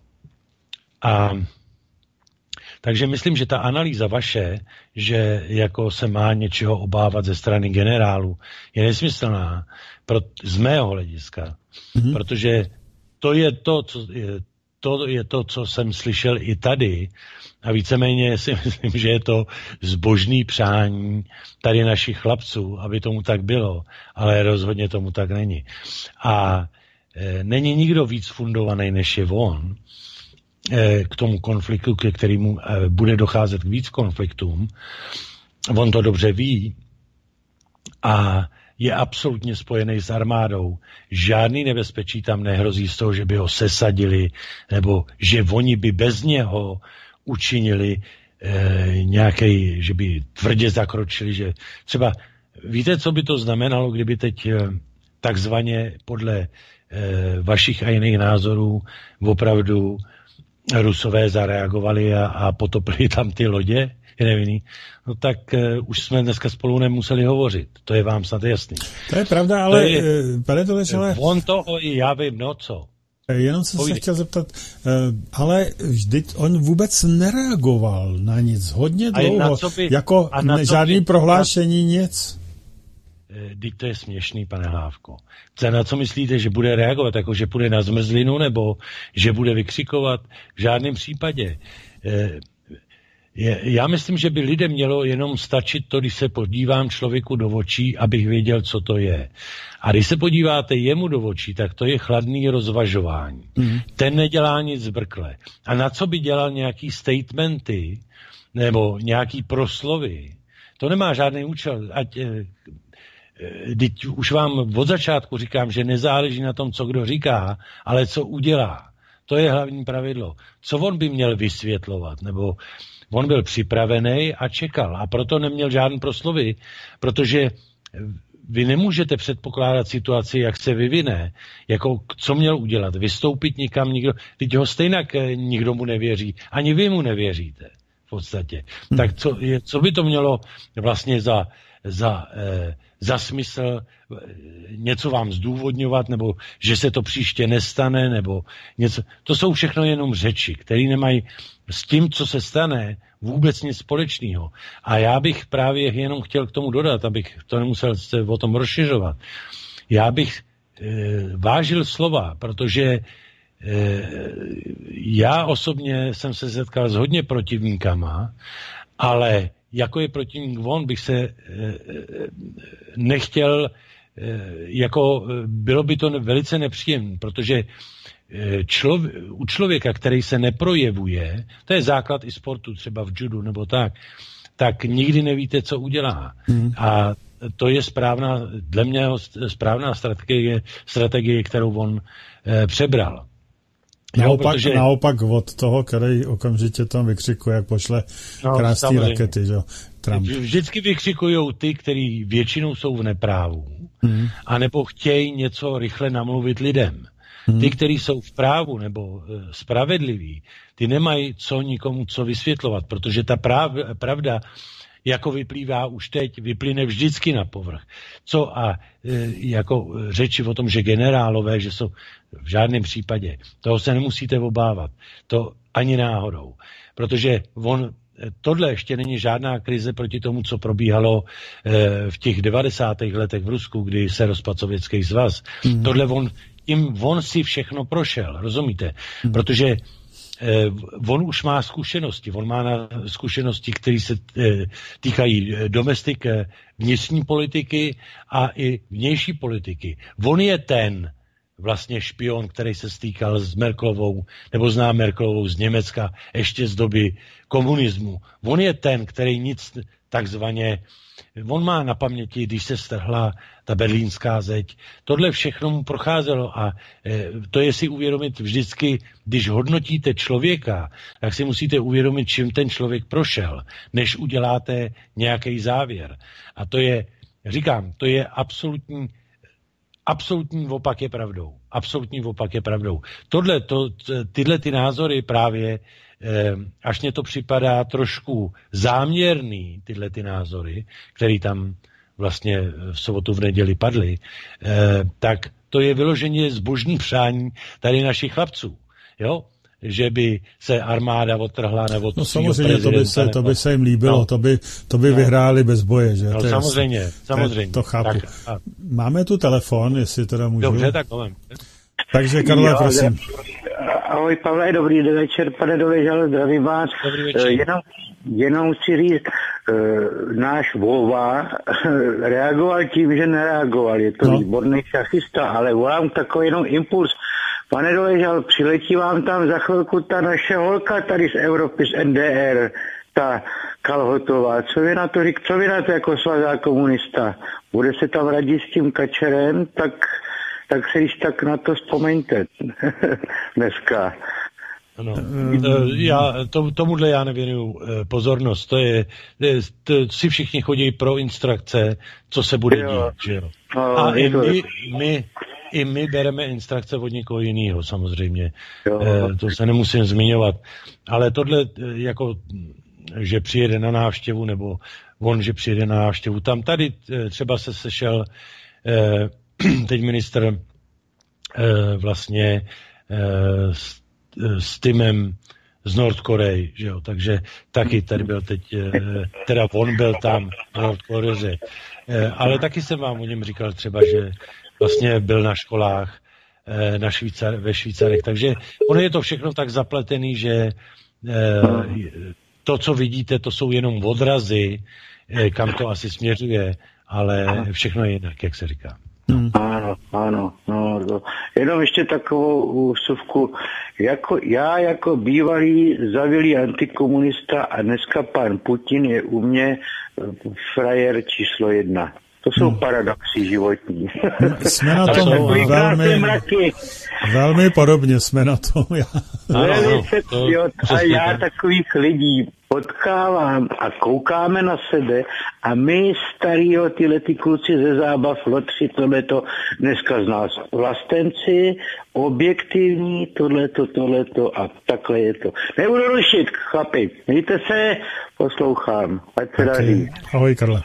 Takže myslím, že ta analýza vaše, že jako se má něčeho obávat ze strany generálu, je nesmyslná z mého hlediska. Protože to je to, co jsem slyšel i tady a víceméně si myslím, že je to zbožný přání tady našich chlapců, aby tomu tak bylo, ale rozhodně tomu tak není. A není nikdo víc fundovaný, než je on. k tomu konfliktu, ke kterému bude docházet k víc konfliktům. On to dobře ví a je absolutně spojený s armádou. Žádný nebezpečí tam nehrozí z toho, že by ho sesadili, nebo že oni by bez něho učinili nějaký, že by tvrdě zakročili, že třeba, víte, co by to znamenalo, kdyby teď takzvaně podle vašich a jiných názorů opravdu Rusové zareagovali a potopili tam ty lodě, je nevinný, no tak už jsme dneska spolu nemuseli hovořit. To je vám snad jasný. To je pravda, ale pane Doležale... On toho i já vím, no co. Jenom jsem se chtěl zeptat, ale vždyť on vůbec nereagoval na nic hodně dlouho, jako žádný prohlášení, nic. Teď to je směšný, pane Hlávko. Na co myslíte, že bude reagovat? Jako, že půjde na zmrzlinu, nebo že bude vykřikovat? V žádném případě. Já myslím, že by lidem mělo jenom stačit to, když se podívám člověku do očí, abych věděl, co to je. A když se podíváte jemu do očí, tak to je chladný rozvažování. Ten nedělá nic zbrkle. A na co by dělal nějaký statementy nebo nějaký proslovy? To nemá žádný účel. Teď už vám od začátku říkám, že nezáleží na tom, co kdo říká, ale co udělá. To je hlavní pravidlo. Co on by měl vysvětlovat, nebo on byl připravený a čekal a proto neměl žádný proslovy, protože vy nemůžete předpokládat situaci, jak se vyvine, jako co měl udělat, vystoupit nikam, nikdo, teď ho stejně nikdo mu nevěří, ani vy mu nevěříte v podstatě. Tak co by to mělo vlastně za smysl něco vám zdůvodňovat, nebo že se to příště nestane, nebo něco. To jsou všechno jenom řeči, které nemají s tím, co se stane, vůbec nic společného. A já bych právě jenom chtěl k tomu dodat, abych to nemusel se o tom rozšiřovat. Já bych vážil slova, protože já osobně jsem se setkal s hodně protivníkama, ale jako je protivník on, bych se nechtěl, jako bylo by to velice nepříjemné, protože u člověka, který se neprojevuje, to je základ i sportu, třeba v judu nebo tak nikdy nevíte, co udělá. A to je dle mě správná strategie, kterou on přebral. Naopak od toho, který okamžitě tam vykřikuje, jak pošle krásný rakety. Že? Trump. Vždycky vykřikujou ty, kteří většinou jsou v neprávu, anebo chtějí něco rychle namluvit lidem. Ty, kteří jsou v právu nebo spravedliví, ty nemají nikomu co vysvětlovat, protože ta pravda, jako vyplývá už teď, vyplyne vždycky na povrch. Jako řeči o tom, že generálové, že jsou v žádném případě, toho se nemusíte obávat. To ani náhodou. Protože tohle ještě není žádná krize proti tomu, co probíhalo v těch 90. letech v Rusku, kdy se rozpadl Sovětský svaz. Tohle on si všechno prošel, rozumíte? Protože on už má zkušenosti. On má zkušenosti, které se týkají domestik, vnitřní politiky a i vnější politiky. On je ten vlastně špion, který se stýkal s Merkelovou, nebo zná Merkelovou z Německa ještě z doby komunismu. On je ten, který nic takzvaně... On má na paměti, když se strhla ta berlínská zeď. Tohle všechno mu procházelo a to je si uvědomit vždycky, když hodnotíte člověka, tak si musíte uvědomit, čím ten člověk prošel, než uděláte nějaký závěr. A to je, říkám, to je absolutní opak je pravdou. Absolutní opak je pravdou. Tyhle ty názory právě, až mně to připadá trošku záměrný, tyhle ty názory, které tam vlastně v sobotu v neděli padly, tak to je vyloženě zbožný přání tady našich chlapců. Jo? Že by se armáda odtrhla nebo... No samozřejmě, to by se jim líbilo, to by vyhráli bez boje, že? No to samozřejmě. To chápu. Máme tu telefon, jestli teda můžu. Dobře, tak povím. Takže Karle, prosím. Ahoj Pavle, dobrý večer, pane Doležal, zdravím vás. Dobrý večer. Jenom chci říct, náš Vova reagoval tím, že nereagoval. Je to výborný šachista, ale volám takový jenom impuls. Pane Doležal, přiletí vám tam za chvilku ta naše holka tady z Evropy, z NDR, ta Kalhotová. Co vy na to jako svazák komunista? Bude se tam radit s tím Kačerem, tak se když tak na to vzpomeňte dneska. Ano. Tomuhle já nevěnuju pozornost. To si všichni chodí pro instrukce, co se bude dít, že jo. A i my bereme instrukce od někoho jiného, samozřejmě. To se nemusím zmiňovat. Ale tohle, jako, že přijede na návštěvu, nebo on, že přijede na návštěvu. Tady třeba se sešel teď ministr vlastně s týmem z Nordkoreji, že jo, takže taky tady byl teď, teda on byl tam v Nordkoreji, ale taky jsem vám o něm říkal třeba, že vlastně byl na školách ve Švýcarech, takže ono je to všechno tak zapletený, že to, co vidíte, to jsou jenom odrazy, kam to asi směřuje, ale všechno je jinak, jak se říká. Ano. No, jenom ještě takovou úsuvku. Jako bývalý zavilý antikomunista a dneska pan Putin je u mě frajer číslo 1. To jsou paradoxy životní. Jsme na tom velmi podobně jsme na tom. A já takových lidí potkávám a koukáme na sebe a my starýho tyhle ty kluci ze zábav, lotři, tohleto, dneska z nás vlastenci, objektivní, tohleto a takhle je to. Nebudu rušit, chlapi, mějte se, poslouchám. Ať se daří. Ahoj, Karle.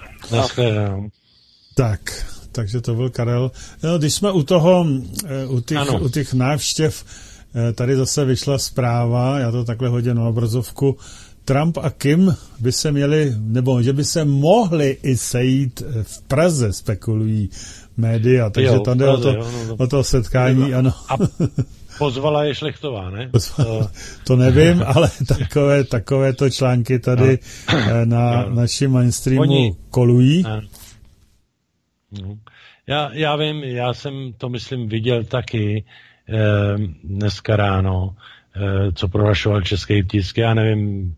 Takže to byl Karel. No, když jsme u těch návštěv, tady zase vyšla zpráva, já to takhle hodím na obrazovku, Trump a Kim by se měli, nebo že by se mohli i sejít v Praze, spekulují média, takže tam jde o to setkání, ano. A pozvala je Šlechtová, ne? To nevím, ale takové to články tady na našem mainstreamu kolují. Já vím, já jsem to, myslím, viděl taky dneska ráno, co prohlašoval český tisk, já nevím,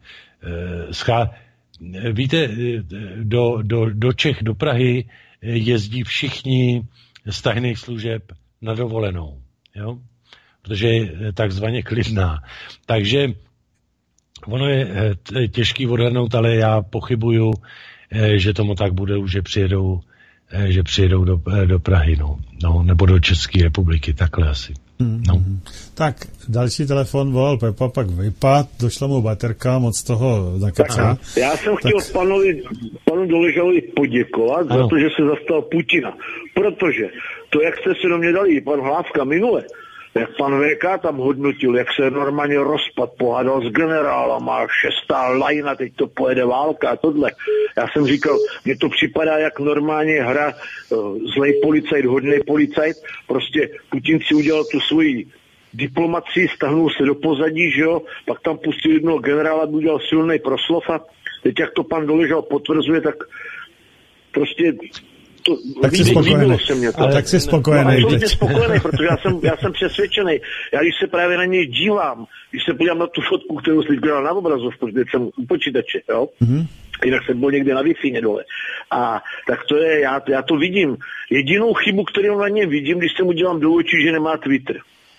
víte, do Čech, do Prahy jezdí všichni z tajných služeb na dovolenou, jo? Protože je takzvaně klidná. Takže ono je těžký odhadnout, ale já pochybuju, že tomu tak bude, že přijedou do Prahy, no, nebo do České republiky, takhle asi. No. Tak, další telefon volal Pepa, pak vypad, došla mu baterka, moc toho nakecá. Já jsem chtěl panu Doležalovi poděkovat za to, že se zastal Putina, protože to, jak jste se do mě dali, pan Hlávka minule, jak pan VK tam hodnotil, jak se normálně rozpad, pohádal s generálama, 6. lajna, teď to pojede válka a tohle. Já jsem říkal, mně to připadá jak normálně hra zlej policajt, hodnej policajt. Prostě Putin si udělal tu svoji diplomacii, stahnul se do pozadí, že jo, pak tam pustil jednoho generála, by udělal silný proslov a teď jak to pan Doležal potvrzuje, tak prostě tak jsi spokojený. Tak jsi spokojený. No, spokojený, protože já jsem přesvědčený. Já když se právě na něj dívám, když se podívám na tu fotku, kterou jsem dělal na obrazovku, protože jsem u počítače, jo? Jinak jsem byl někde na Wi-Fi dole. A tak to je, já to vidím. Jedinou chybu, kterou na něm vidím, když se mu dělám do očí, že nemá Twitter.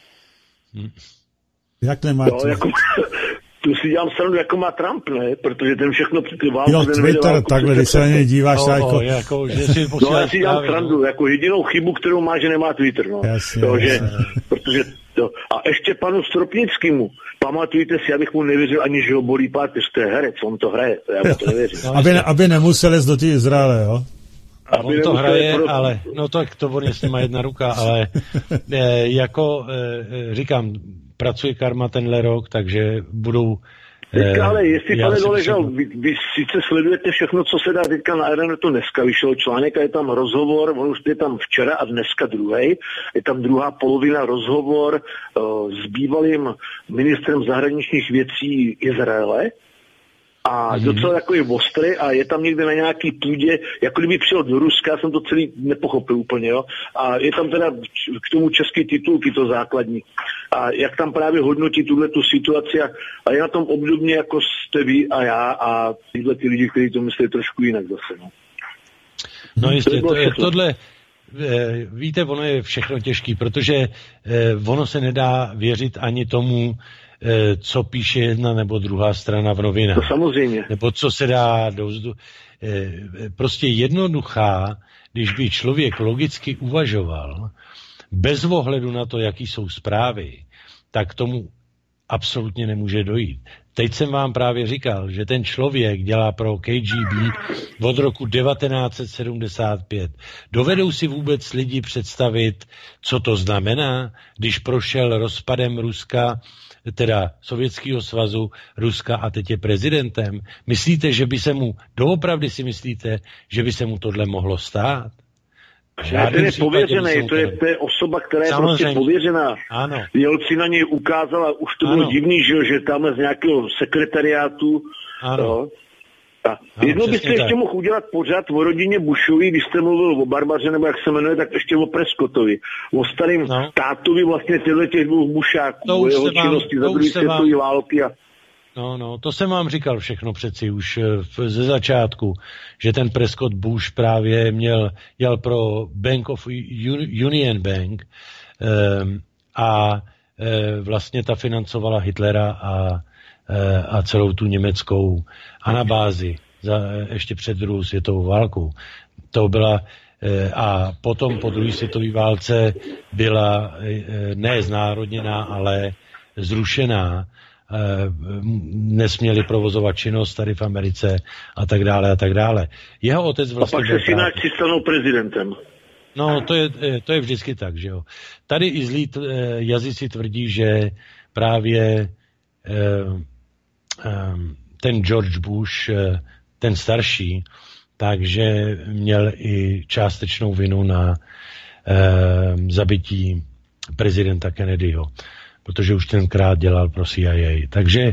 Jak nemá Twitter? Tu si dělám stranu, jako má Trump, ne? Protože ten všechno válku... Jo, Twitter, takhle, když se na něj díváš, já si dělám stranu, jako jedinou chybu, kterou má, že nemá Twitter, no. Jasně. Protože a ještě panu Stropnickému, pamatujte si, abych mu nevěřil ani, že ho bolí páteř, to je herec, on to hraje, já mu to nevěřím. aby nemusel jít do té Izraele, jo? On to hraje, ale, no tak to on je s nima jedna ruka, ale říkám, pracuje Karma tenhle rok, takže budou... ale jestli, pane Doležal, vy sice sledujete všechno, co se dá teďka na internetu, dneska vyšel článek a je tam rozhovor, on už je tam včera a dneska druhej, je tam druhá polovina rozhovor s bývalým ministrem zahraničních věcí Izraele a docela takový ostrý a je tam někde na nějaký půdě, jako kdyby přijel do Ruska, já jsem to celý nepochopil úplně, jo. A je tam teda k tomu český titulky, to základní. A jak tam právě hodnotí tu situaci a je na tom obdobně jako jste vy a já a tyhle ty lidi, kteří to myslí trošku jinak zase, no. No jistě, tohle, víte, ono je všechno těžký, protože ono se nedá věřit ani tomu, co píše jedna nebo druhá strana v novinách. To samozřejmě. Nebo co se dá prostě jednoduchá, když by člověk logicky uvažoval, bez ohledu na to, jaký jsou zprávy, tak tomu absolutně nemůže dojít. Teď jsem vám právě říkal, že ten člověk dělá pro KGB od roku 1975. Dovedou si vůbec lidi představit, co to znamená, když prošel rozpadem Ruska, teda Sovětského svazu, Ruska a teď je prezidentem? Myslíte, že by se mu, doopravdy si myslíte, že by se mu tohle mohlo stát? Ten je pověřený, to je osoba, která je prostě pověřená. Ano. Jelcin na něj ukázala, už to bylo divný, že tamhle z nějakého sekretariátu. Ano. Jednou byste ještě mohl udělat pořád o rodině Bushovi, když jste mluvil o Barbaře, nebo jak se jmenuje, tak ještě o Prescottovi. O starým tátovi vlastně těch dvou Bušáků, o jeho činnosti za druhé světové války. No, to jsem vám říkal všechno přeci už ze začátku, že ten Prescott Bush právě jel pro Bank of Union Bank a vlastně ta financovala Hitlera a celou tu německou anabázi ještě před druhou světovou válkou. To byla a potom po druhé světové válce byla ne znárodněná, ale zrušená. Nesměli provozovat činnost tady v Americe a tak dále a tak dále. Jeho otec vlastně... A pak se synáčci stanou prezidentem. No, to je vždycky tak, že jo. Tady i zlí jazyci tvrdí, že právě ten George Bush, ten starší, takže měl i částečnou vinu na zabití prezidenta Kennedyho, protože už tenkrát dělal pro CIA. Takže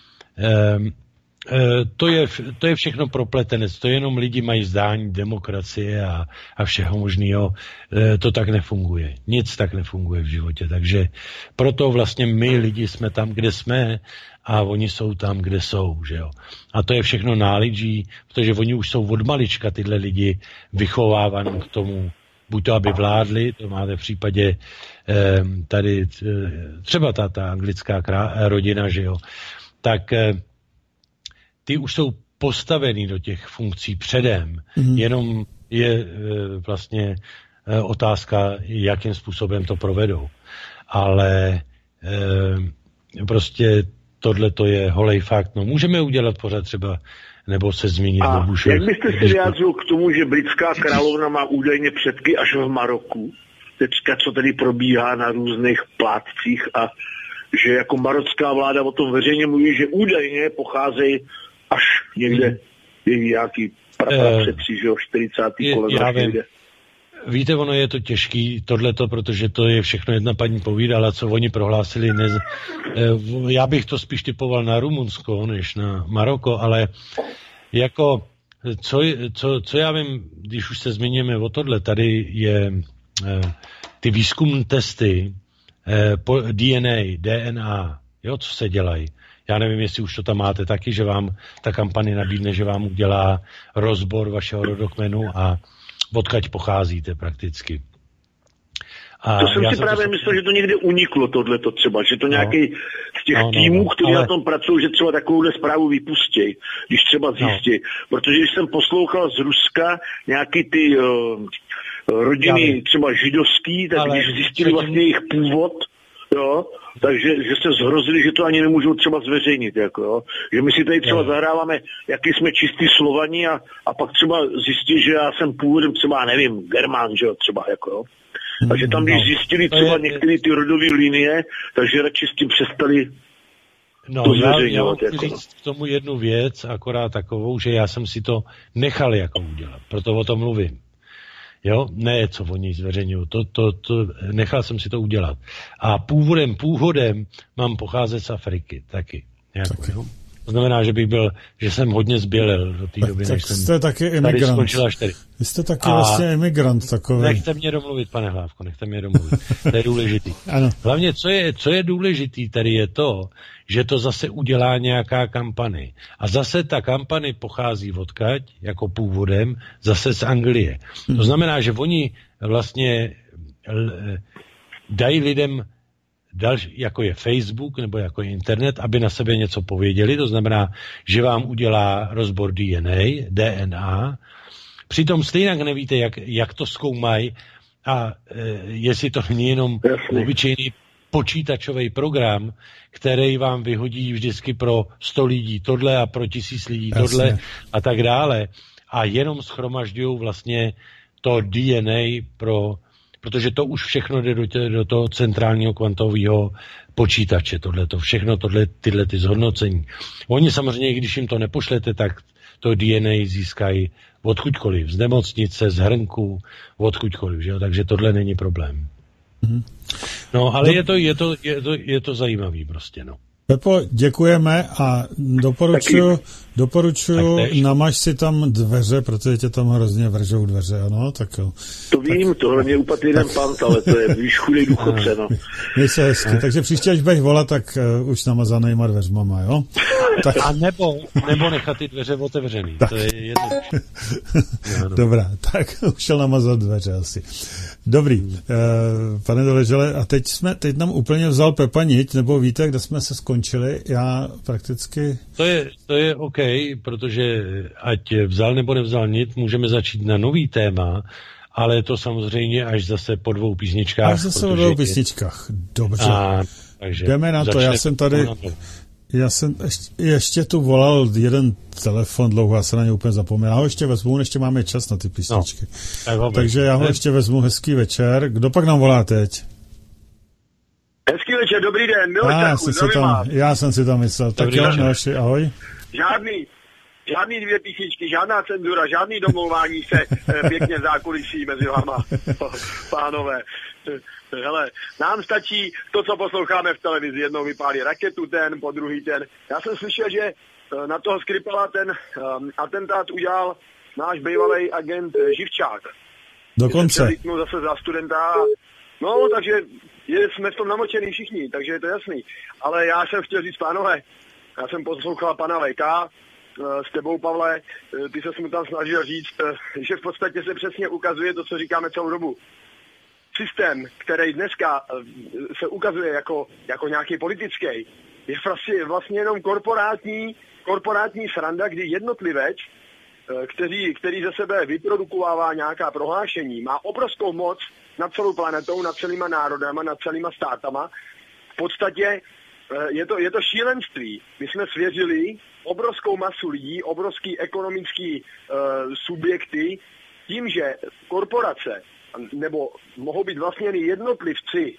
to je všechno propletenec, to jenom lidi mají zdání demokracie a všeho možného. To tak nefunguje. Nic tak nefunguje v životě. Takže proto vlastně my lidi jsme tam, kde jsme a oni jsou tam, kde jsou. Že jo? A to je všechno nálidží, protože oni už jsou od malička tyhle lidi vychovávaní k tomu, buď to, aby vládli, to máte v případě tady třeba ta anglická rodina, že jo, tak ty už jsou postavený do těch funkcí předem, jenom je vlastně otázka, jakým způsobem to provedou. Ale prostě tohle to je holej fakt. No, můžeme udělat pořád třeba, nebo se zmínit o Bushovi. Jak byste se vyjádřil k tomu, že britská královna má údajně předky až v Maroku? Teďka, co tady probíhá na různých plátcích a že jako marocká vláda o tom veřejně mluví, že údajně pocházejí až někde nějaký předci, že jo, 40. kolega. Víte, ono je to těžký, tohleto, protože to je všechno jedna paní povídala, co oni prohlásili. Já bych to spíš typoval na Rumunsko, než na Maroko, ale jako, co já vím, když už se zmiňujeme o tohle, tady je ty výzkumné testy DNA, jo, co se dělají. Já nevím, jestli už to tam máte taky, že vám ta kampaně nabídne, že vám udělá rozbor vašeho rodokmenu a odkud pocházíte prakticky. A to jsem si právě myslel, že to někde uniklo tohleto třeba, že to nějaký z těch týmů, kteří na tom pracují, že třeba takovouhle zprávu vypustějí, když třeba zjistí. Protože když jsem poslouchal z Ruska nějaký ty rodiny třeba židovský, tak když zjistili vlastně jejich původ, jo, takže že se zhrozili, že to ani nemůžou třeba zveřejnit, jako jo. Že my si tady třeba zahráváme, jaký jsme čistý Slovani a pak třeba zjistí, že já jsem původem třeba, nevím, Germán, že jo, třeba, jako jo. A že tam, když zjistili třeba některé ty rodové linie, takže radši s tím přestali to zveřejňovat. Já říct k tomu jednu věc, akorát takovou, že já jsem si to nechal jako udělat, proto o tom mluvím. Jo, ne, co oni zveřejňují, nechal jsem si to udělat. A původem mám pocházet z Afriky taky. Jako, jo? To znamená, že jsem hodně zbělil do té doby, než jsem jste taky imigrant. Vy jste taky vlastně imigrant takový. Nechte mě domluvit, pane Hlávko, nechte mě domluvit. To je důležitý. Ano. Hlavně, co je důležitý tady je to, že to zase udělá nějaká kampany. A zase ta kampany pochází odkud, jako původem, zase z Anglie. To znamená, že oni vlastně dají lidem jako je Facebook nebo jako je internet, aby na sebe něco pověděli, to znamená, že vám udělá rozbor DNA, přitom stejně nevíte, jak to zkoumají a jestli to není jenom obyčejný počítačový program, který vám vyhodí vždycky pro 100 lidí tohle a pro 1000 lidí tohle a tak dále a jenom shromažďují vlastně to DNA protože to už všechno jde do toho centrálního kvantového počítače, tyhle ty zhodnocení. Oni samozřejmě, když jim to nepošlete, tak to DNA získají odchudkoliv, z nemocnice, z hrnku, odchudkoliv, že jo? Takže tohle není problém. No, ale je to zajímavý prostě, no. Pepo, děkujeme a doporučuji, namaž si tam dveře, protože tě tam hrozně vržou dveře, ano, tak jo. To vím, tohle mě upadl jeden pant, ale to je výšchudej důchodce, no. Měj se hezky, takže příště, až budeš volat, tak už namazanýma dveřmama, jo? Tak. A nebo nechat ty dveře otevřený, tak. To je jednoduše. Dobrá, tak už šel namazat dveře asi. Dobrý, pane Doležale, a teď nám úplně vzal Pepa niť, nebo víte, kde jsme se skončili? Já prakticky... To je OK, protože ať vzal nebo nevzal niť, můžeme začít na nový téma, ale to samozřejmě až zase po 2 písničkách. Až zase po 2 písničkách, dobře. Takže jdeme na to, já jsem ještě tu volal jeden telefon dlouho, já se na ně úplně zapomněl. Já ho ještě vezmu, ještě máme čas na ty písničky. No, takže já ho ještě vezmu, hezký večer. Kdo pak nám volá teď? Hezký večer, dobrý den, já jsem si tam myslel. Tak jo, Miloši, ahoj. Žádný 2 písničky, žádná cenzura, žádný domlouvání se pěkně zákulisí mezi váma, pánové. Hele, nám stačí to, co posloucháme v televizi. Jednou vypálí raketu po druhý ten. Já jsem slyšel, že na toho Skripala ten atentát udělal náš bývalý agent Živčák. Dokonce. Zase za studenta. No, takže jsme v tom namočený všichni, takže je to jasný. Ale já jsem chtěl říct, pánové, já jsem poslouchal pana VK, s tebou, Pavle, ty se mu tam snažil říct, že v podstatě se přesně ukazuje to, co říkáme celou dobu. Systém, který dneska se ukazuje jako nějaký politický, je vlastně jenom korporátní sranda, kdy jednotlivec, který ze sebe vyprodukovává nějaká prohlášení, má obrovskou moc nad celou planetou, nad celýma národama, nad celýma státama. V podstatě je to šílenství. My jsme svěřili obrovskou masu lidí, obrovský ekonomický subjekty tím, že korporace nebo mohou být vlastněni jednotlivci,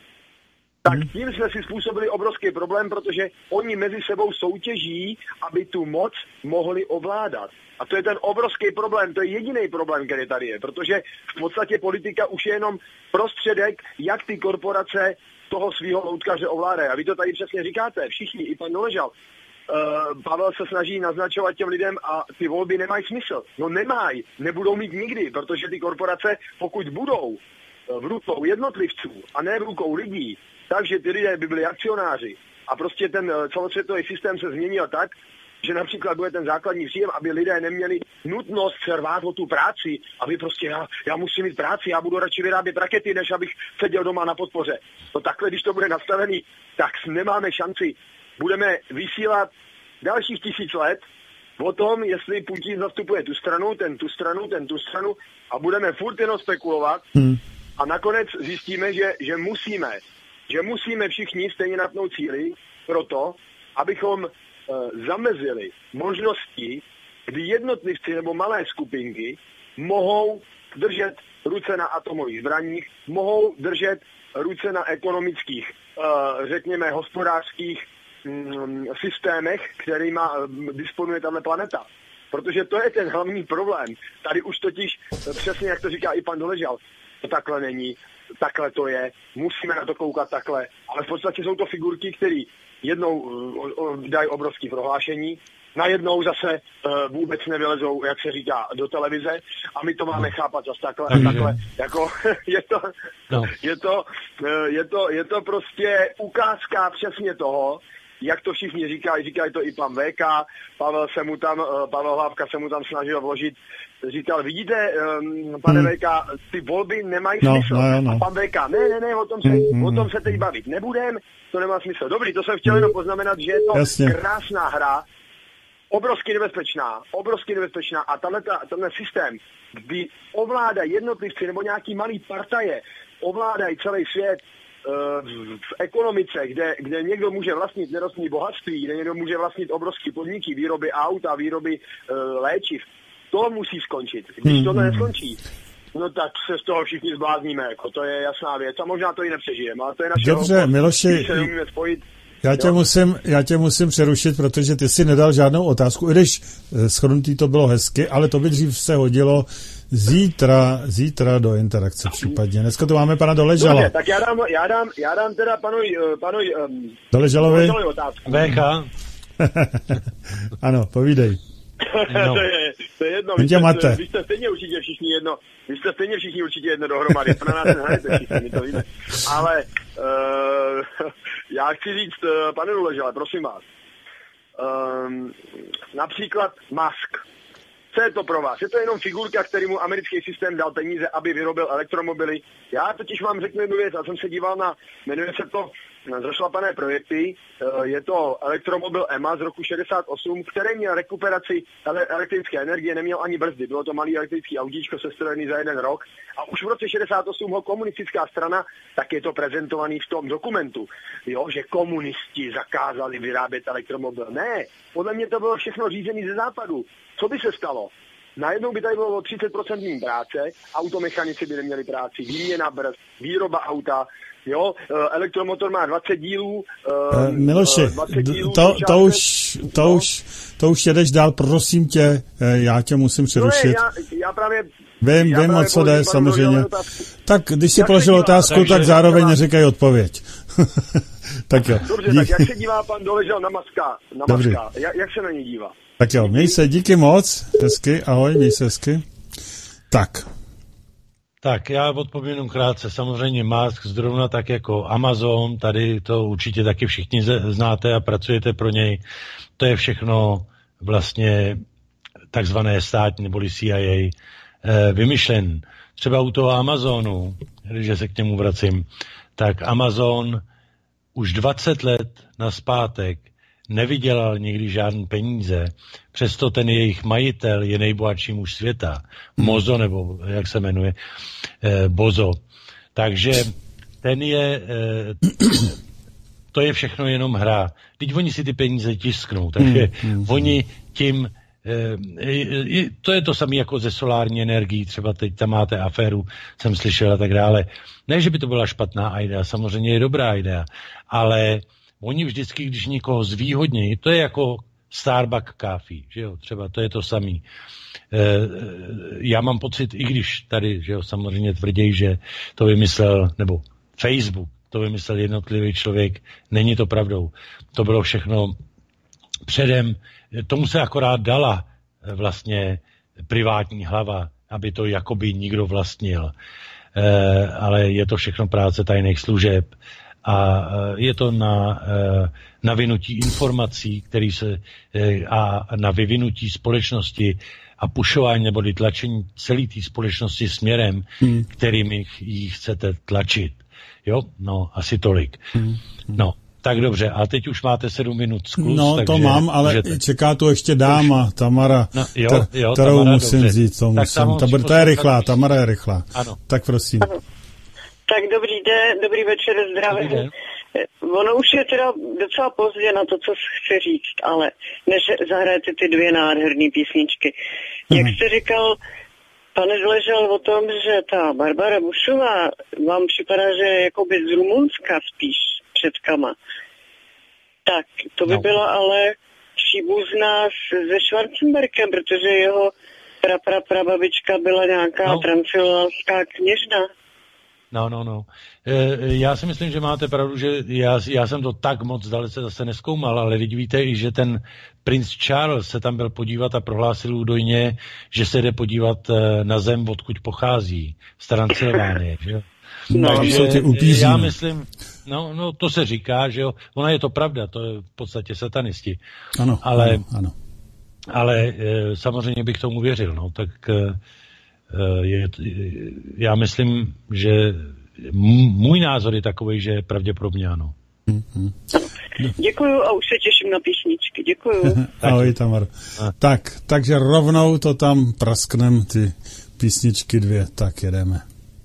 tak tím jsme si způsobili obrovský problém, protože oni mezi sebou soutěží, aby tu moc mohli ovládat. A to je ten obrovský problém, to je jediný problém, který tady je, protože v podstatě politika už je jenom prostředek, jak ty korporace toho svého loutkaře ovládají. A vy to tady přesně říkáte, všichni, i pan Doležal. Pavel se snaží naznačovat těm lidem a ty volby nemají smysl. No nemají, nebudou mít nikdy, protože ty korporace, pokud budou v rukou jednotlivců a ne v rukou lidí, takže ty lidé by byli akcionáři a prostě ten celosvětový systém se změnil tak, že například bude ten základní příjem, aby lidé neměli nutnost se rvát o tu práci, aby prostě já musím mít práci, já budu radši vyrábět rakety, než abych seděl doma na podpoře. No takhle, když to bude nastavený, tak nemáme šanci. Budeme vysílat dalších 1000 let o tom, jestli Putin zastupuje tu stranu, ten tu stranu a budeme furt jenom spekulovat a nakonec zjistíme, že musíme všichni stejně napnout cíli proto, abychom zamezili možnosti, kdy jednotlivci nebo malé skupinky mohou držet ruce na atomových zbraních, mohou držet ruce na ekonomických, řekněme, hospodářských systémech, kterýma disponuje tato planeta. Protože to je ten hlavní problém. Tady už totiž, přesně jak to říká i pan Doležal, to takhle není. takhle to je, musíme na to koukat takhle, ale v podstatě jsou to figurky, které jednou dají obrovské prohlášení, najednou zase vůbec nevylezou, jak se říká, do televize a my to máme chápat zase takhle a takhle. Jako, je to prostě ukázka přesně toho, jak to všichni říkají to i pan VK, Pavel Hlávka se mu tam snažil vložit, říkal, vidíte, pane VK, ty volby nemají smysl. No. A pan VK, ne, o tom se teď bavit nebudem, to nemá smysl. Dobrý, to jsem chtěl jenom poznamenat, že je to krásná hra, obrovsky nebezpečná a tenhle systém, kdy ovládají jednotlivci nebo nějaký malý partaje, ovládají celý svět v ekonomice, kde někdo může vlastnit nerostné bohatství, kde někdo může vlastnit obrovské podniky, výroby aut a výroby léčiv, to musí skončit. Když to neskončí, no tak se z toho všichni zblázníme, jako to je jasná věc a možná to i nepřežijeme, ale to je naše Dobře, Miloši, já tě musím přerušit, protože ty si nedal žádnou otázku, i když shrnutý to bylo hezky, ale to by dřív se hodilo zítra do interakce případně. Dneska tu máme pana Doležala. Dobře, tak já dám teda panu Doležalovi otázku. VK. Ano, povídej. No. to je jedno, vy jste stejně všichni určitě jedno dohromady, pro nás nehrajete všichni, my to víme. Ale já chci říct, pane Doležale, prosím vás, například Musk. Co je to pro vás? Je to jenom figurka, kterému americký systém dal peníze, aby vyrobil elektromobily? Já totiž vám řeknu jednu věc, já jsem se díval jmenuje se to Zašlapané projekty, je to elektromobil EMA z roku 68, který měl rekuperaci elektrické energie, neměl ani brzdy, bylo to malý elektrický autíčko sestrojený za 1 rok a už v roce 68 ho komunistická strana, tak je to prezentovaný v tom dokumentu, jo, že komunisti zakázali vyrábět elektromobil. Ne, podle mě to bylo všechno řízené ze západu. Co by se stalo? Najednou by tady bylo 30% práce, automechanici by neměli práci, výměna brzd, výroba auta, jo, elektromotor má 20 dílů. Miloši, to už jedeš dál, prosím tě, já tě musím přerušit. Já právě... Vím, o co jde, samozřejmě. Tak, když si položil otázku, tak zároveň neříkej odpověď. Tak jo. Dobře, tak jak se dívá pan Doležal na Muska? Jak se na něj dívá? Tak jo, měj se, díky moc, hezky, ahoj, měj se hezky. Tak, já odpovím jenom krátce. Samozřejmě Musk zrovna tak jako Amazon, tady to určitě taky všichni znáte a pracujete pro něj. To je všechno vlastně takzvané státní neboli CIA vymyšlen. Třeba u toho Amazonu, když se k němu vracím, tak Amazon už 20 let nazpátek nevydělal nikdy žádný peníze, přesto ten jejich majitel je nejbohatší muž světa. Mozo, nebo jak se jmenuje, Bozo. Takže ten je, to je všechno jenom hra. Teď oni si ty peníze tisknou, takže oni tím, to je to samé jako ze solární energií, třeba teď tam máte aféru, jsem slyšel a tak dále. Ne, že by to byla špatná idea, samozřejmě je dobrá idea, ale oni vždycky, když někoho zvýhodnějí, to je jako Starbucks coffee, že jo, třeba to je to samý. Já mám pocit, i když tady, že jo, samozřejmě tvrdí, že to vymyslel, nebo Facebook, to vymyslel jednotlivý člověk, není to pravdou. To bylo všechno předem, tomu se akorát dala vlastně privátní hlava, aby to jakoby nikdo vlastnil. Ale je to všechno práce tajných služeb a je to na vynutí informací, který a na vyvinutí společnosti a pušování nebo tlačení celé té společnosti směrem, kterým ji chcete tlačit. Jo? No, asi tolik. No, tak dobře, a teď už máte 7 minut skluz. No, takže to mám, ale můžete. Čeká tu ještě dáma, Tamara, kterou Tamara, musím dobře. vzít. Ta je rychlá, Tamara je rychlá. Ano. Tak prosím. Ano. Tak dobrý den, dobrý večer, zdravím. Ono už je teda docela pozdě na to, co chci říct, ale než zahrajete ty 2 nádherné písničky. Jak jste říkal, pane Doležal, o tom, že ta Barbara Bušová vám připadá, že je jakoby z Rumunska spíš předkama. Tak to by byla ale příbuzná se Schwarzenbergem, protože jeho prababička byla nějaká transylvanská kněžna. No. Já si myslím, že máte pravdu, že já jsem to tak moc dalece zase nezkoumal, ale teď víte i, že ten princ Charles se tam byl podívat a prohlásil údajně, že se jde podívat na zem, odkud pochází, z Transylvánie, že jo? No, takže já myslím, no, to se říká, že jo, ona je to pravda, to je v podstatě satanisti. Ano, ano. Ale samozřejmě bych tomu věřil, no, tak já myslím, že můj názor je takový, že pravděpodobně ano. Děkuju a už se těším na písničky. Děkuju. Ahoj, Tamar. Takže rovnou to tam prasknem, ty písničky 2, tak jedeme.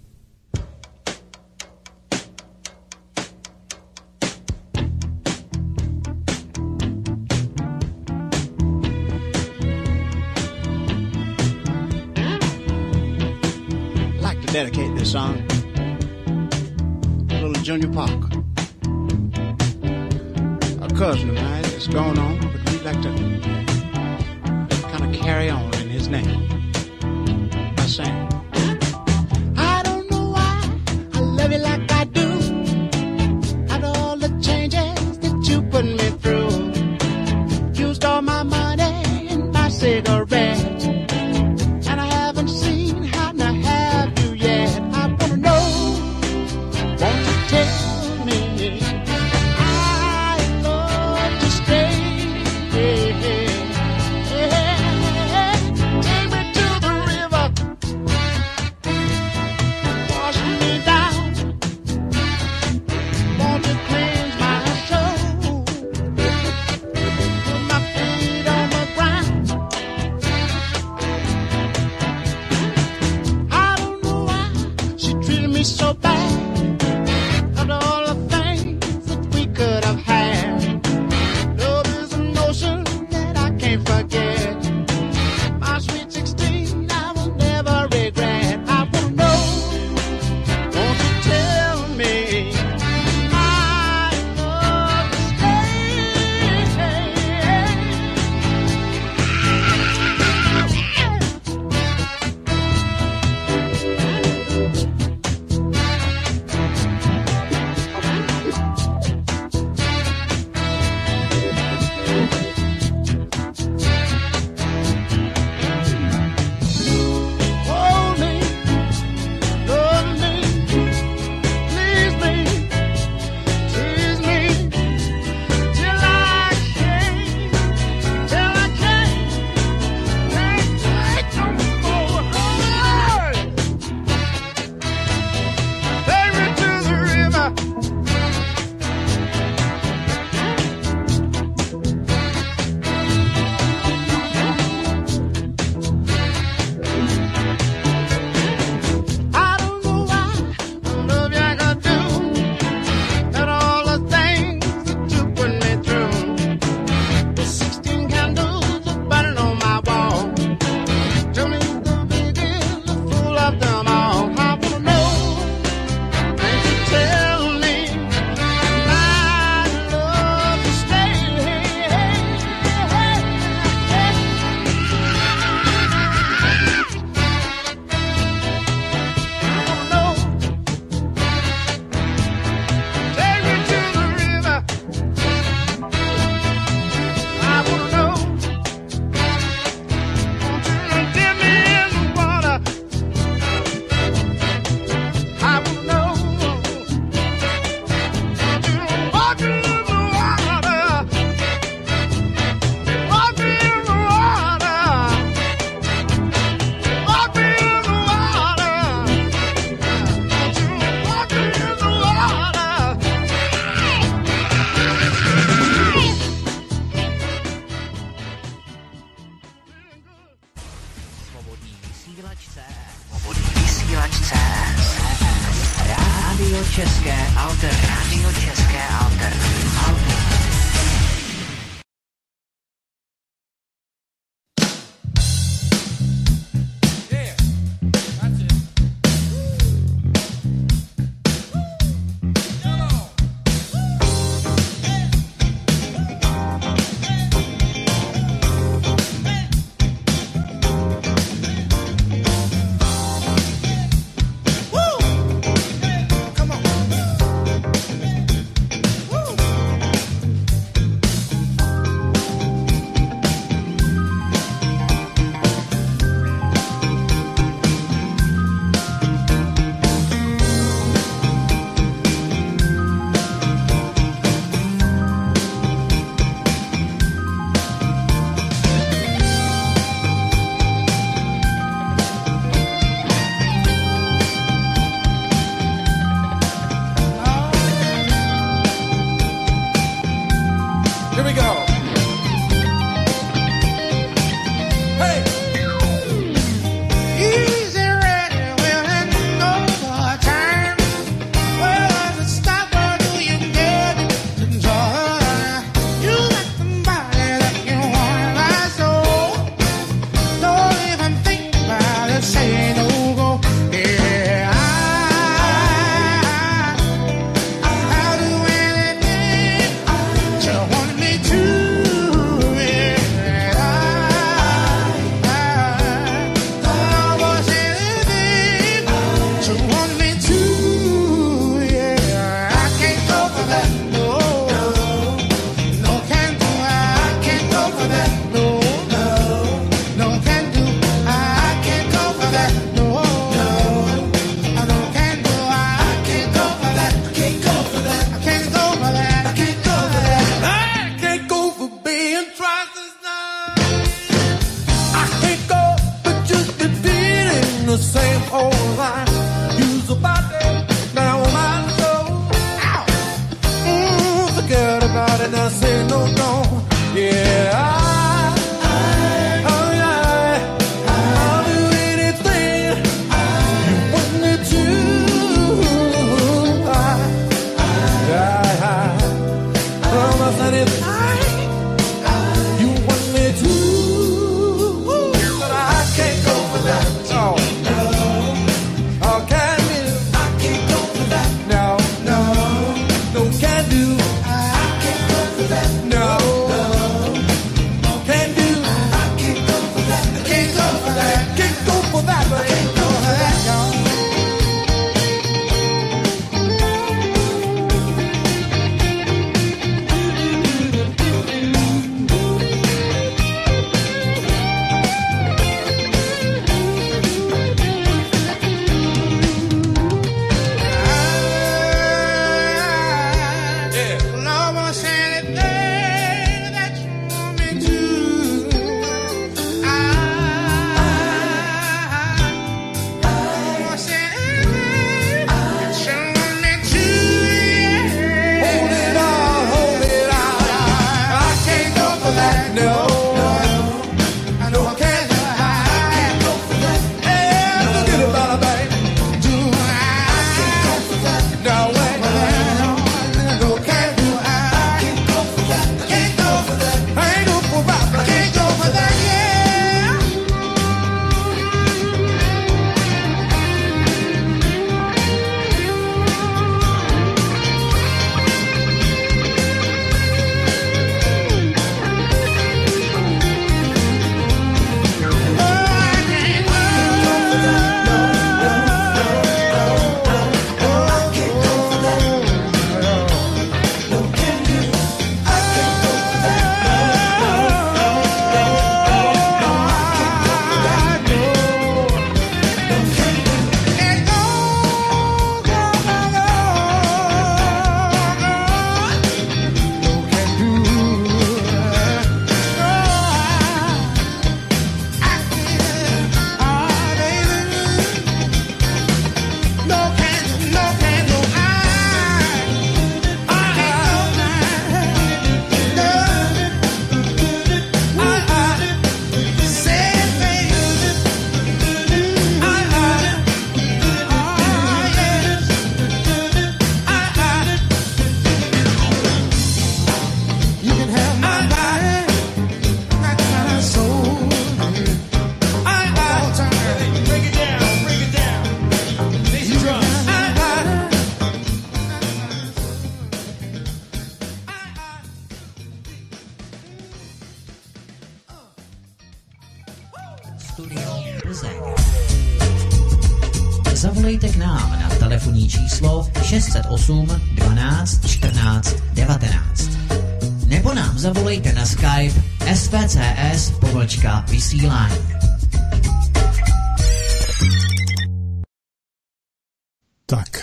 Dedicate this song to little Junior Parker, a cousin of mine that's gone on, but we'd like to kind of carry on in his name by saying, I don't know why I love you like I do, after all the changes that you put me through, used all my money and my cigarettes, and I haven't seen how to have you. and I said no, no, yeah. Zavolejte k nám na telefonní číslo 608 12 14 19. Nebo nám zavolejte na Skype svcs_vysílání. Tak,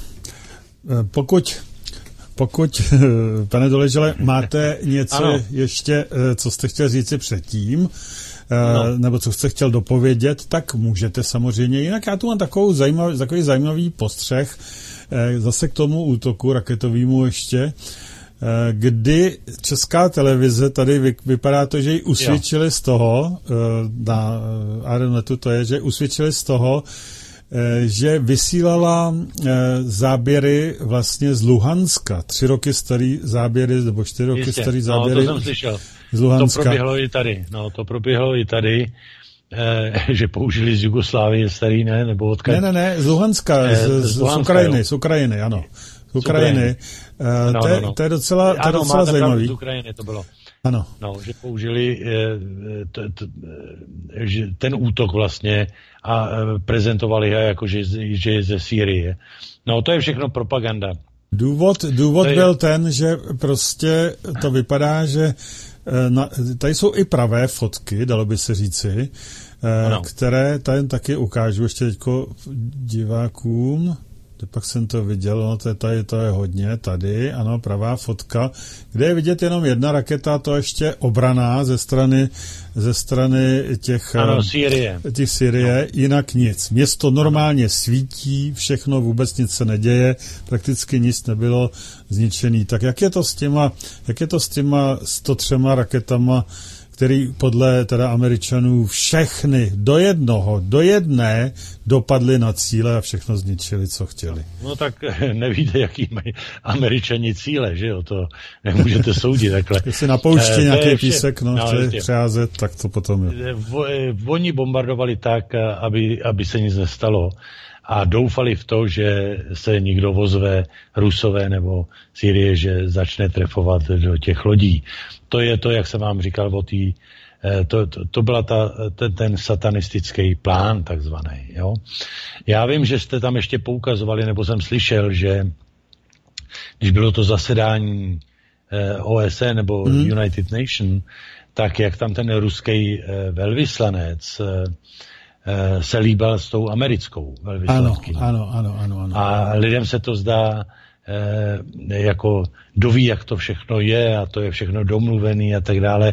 pokud pane Doležale, máte něco ještě, co jste chtěl říci předtím, nebo co jste chtěl dopovědět, tak můžete samozřejmě. Jinak já tu mám takový zajímavý postřeh zase k tomu útoku raketovému ještě, kdy Česká televize, tady vypadá to, že ji usvědčili z toho, na Aeronetu to je, že usvědčili z toho, že vysílala záběry vlastně z Luhanska. 3 roky starý záběry, nebo 4 roky starý záběry. To jsem slyšel. Z Luhanska. To proběhlo i tady. Že použili z Jugoslávie starý, ne? Nebo odkud? Ne, z Luhanska, z Ukrajiny, z Ukrajiny, ano. Z Ukrajiny. To je docela zajímavý. Z Ukrajiny to bylo. Ano. No, že použili ten útok vlastně a prezentovali ho jako, že je ze Sýrie. No, to je všechno propaganda. Důvod byl ten, že prostě to vypadá, že tady jsou i pravé fotky, dalo by se říci, které tady taky ukážu ještě teďko divákům. pak jsem to viděl, no to je hodně, tady, ano, pravá fotka, kde je vidět jenom jedna raketa, to ještě obraná ze strany těch Sýrie, jinak nic. Město normálně svítí, všechno, vůbec nic se neděje, prakticky nic nebylo zničený. Tak jak je to s těma 103 raketama, který podle teda Američanů všechny do jedné dopadly na cíle a všechno zničili, co chtěli. No tak nevíte, jaký mají Američani cíle, že jo, to nemůžete soudit takhle. Jestli na poušti nějaký písek, přeházet, tak to potom je. Oni bombardovali tak, aby se nic nestalo a doufali v to, že se někdo ozve, Rusové nebo Sýrie, že začne trefovat do těch lodí. To je to, jak jsem vám říkal, to byla ten satanistický plán takzvaný. Jo? Já vím, že jste tam ještě poukazovali, nebo jsem slyšel, že když bylo to zasedání OSN nebo United Nation, tak jak tam ten ruský velvyslanec se líbil s tou americkou velvyslankyní. Ano. A lidem se to zdá jako doví, jak to všechno je a to je všechno domluvený a tak dále.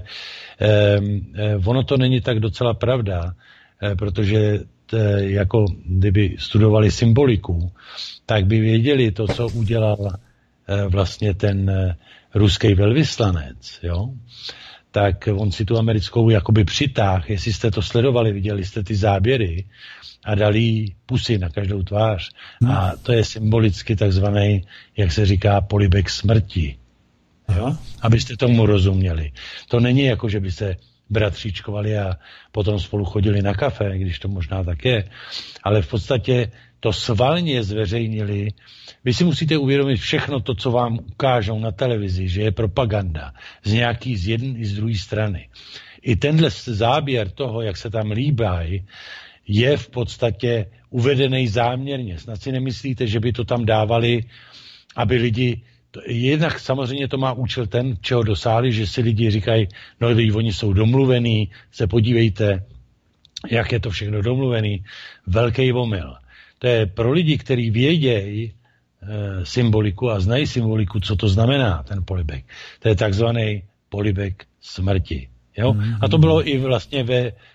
Ono to není tak docela pravda, protože jako kdyby studovali symboliku, tak by věděli to, co udělal vlastně ten ruský velvyslanec, jo? Tak on si tu americkou jakoby přitáhl, jestli jste to sledovali, viděli jste ty záběry a dali pusy na každou tvář. A to je symbolicky takzvaný, jak se říká, polibek smrti. Jo? Abyste tomu rozuměli. To není jako, že by se bratříčkovali a potom spolu chodili na kafe, když to možná tak je, ale v podstatě to svalně zveřejnili. Vy si musíte uvědomit všechno to, co vám ukážou na televizi, že je propaganda z jedné i z druhé strany. I tenhle záběr toho, jak se tam líbají, je v podstatě uvedený záměrně. Snad si nemyslíte, že by to tam dávali, aby lidi... Jednak samozřejmě to má účel ten, čeho dosáhli, že si lidi říkají, no oni jsou domluvený, se podívejte, jak je to všechno domluvený. Velký omyl. To je pro lidi, kteří vědějí symboliku a znají symboliku, co to znamená, ten polibek. To je takzvaný polibek smrti. Jo? A to bylo i vlastně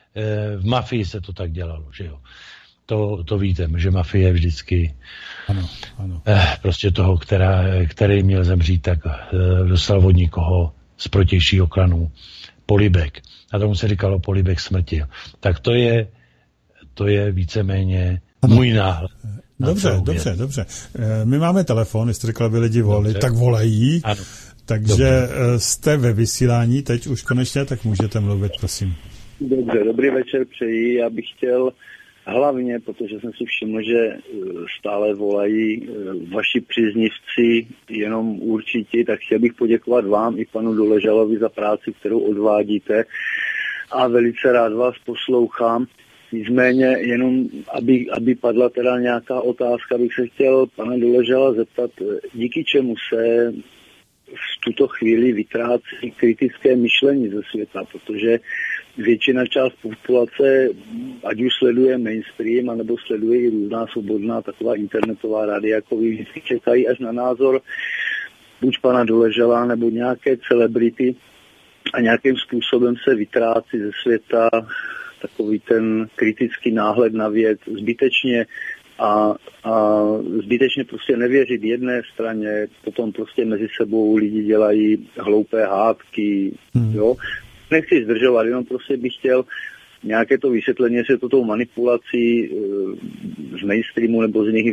v mafii se to tak dělalo, že jo. To víte, že mafie vždycky ano. Prostě toho, který měl zemřít, tak dostal od nikoho z protějšího klanu polibek. A tomu se říkalo polibek smrti. Tak to je víceméně můj náhled. Dobře. My máme telefon, jestli řekla, aby lidi volali, tak volají. Ano. Takže jste ve vysílání teď už konečně, tak můžete mluvit, prosím. Dobře, dobrý večer přeji. Já bych chtěl hlavně, protože jsem si všiml, že stále volají vaši příznivci jenom určitě, tak chtěl bych poděkovat vám i panu Doležalovi za práci, kterou odvádíte a velice rád vás poslouchám. Nicméně jenom, aby padla teda nějaká otázka, bych se chtěl pana Doležala zeptat, díky čemu se v tuto chvíli vytrácí kritické myšlení ze světa, protože většina část populace, ať už sleduje mainstream, anebo sleduje i různá svobodná taková internetová rádia, jako vy vždycky čekají až na názor buď pana Doležala, nebo nějaké celebrity a nějakým způsobem se vytrácí ze světa takový ten kritický náhled na věc zbytečně a zbytečně prostě nevěřit jedné straně, potom prostě mezi sebou lidi dělají hloupé hádky, jo. Nechci zdržovat, jenom prostě bych chtěl nějaké to vysvětlení, jestli to tou manipulací z mainstreamu nebo z jiných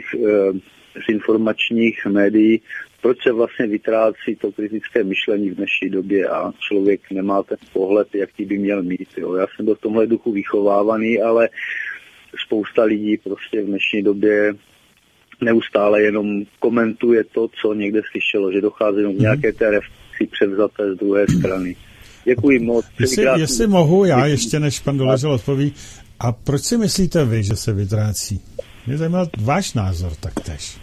informačních médií, proč se vlastně vytrácí to kritické myšlení v dnešní době a člověk nemá ten pohled, jaký by měl mít. Jo. Já jsem byl v tomhle duchu vychovávaný, ale spousta lidí prostě v dnešní době neustále jenom komentuje to, co někde slyšelo, že dochází k nějaké té reflexi převzaté z druhé strany. Děkuji moc. Jestli mohu já, ještě než pan Doležal odpoví, a proč si myslíte vy, že se vytrácí? Mě zajímal váš názor taktéž.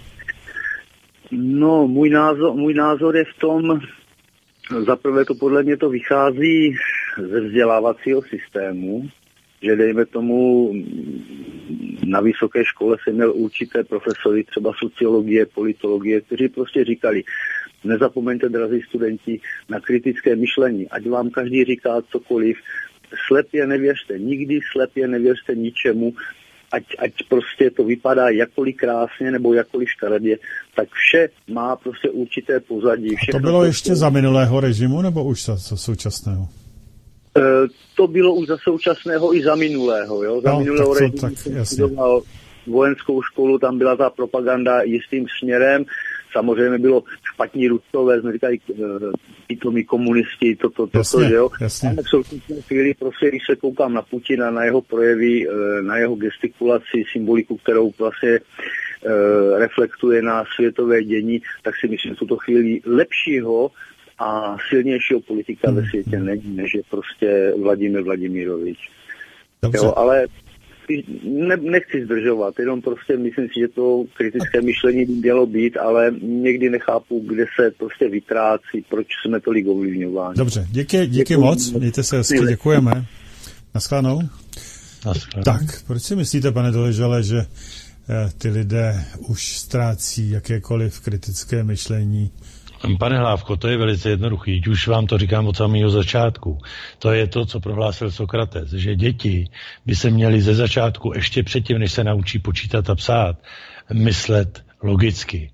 No, můj názor je v tom, zaprvé to podle mě to vychází ze vzdělávacího systému, že dejme tomu na vysoké škole jsem měl určité profesory, třeba sociologie, politologie, kteří prostě říkali, nezapomeňte, drazí studenti, na kritické myšlení, ať vám každý říká cokoliv, slepě nevěřte, nikdy slepě nevěřte ničemu, ať prostě to vypadá jakkoliv krásně nebo jakkoliv škaredě, tak vše má prostě určité pozadí. To bylo ještě za minulého režimu nebo už za současného? To bylo už za současného i za minulého. Jo? Za minulého režimu jsem studoval vojenskou školu, tam byla ta propaganda jistým směrem. Samozřejmě bylo špatní Rusové, jsme říkali pitomí komunisti, že jo. Ale v současné chvíli prostě, když se koukám na Putina, na jeho projevy, na jeho gestikulaci, symboliku, kterou vlastně reflektuje na světové dění, tak si myslím, že v tuto chvíli lepšího a silnějšího politika ve světě není, než je prostě Vladimír Vladimirovič. Jo, ale nechci zdržovat, jenom prostě myslím si, že to kritické myšlení by mělo být, ale někdy nechápu, kde se prostě vytrácí, proč jsme tolik ovlivňováni. Dobře, díky moc, mějte se hezky, děkujeme. Naschledanou. Tak, proč si myslíte, pane Doležale, že ty lidé už ztrácí jakékoliv kritické myšlení? Pane Hlávko, to je velice jednoduchý. Už vám to říkám od samého začátku. To je to, co prohlásil Sokrates, že děti by se měly ze začátku, ještě předtím, než se naučí počítat a psát, myslet logicky.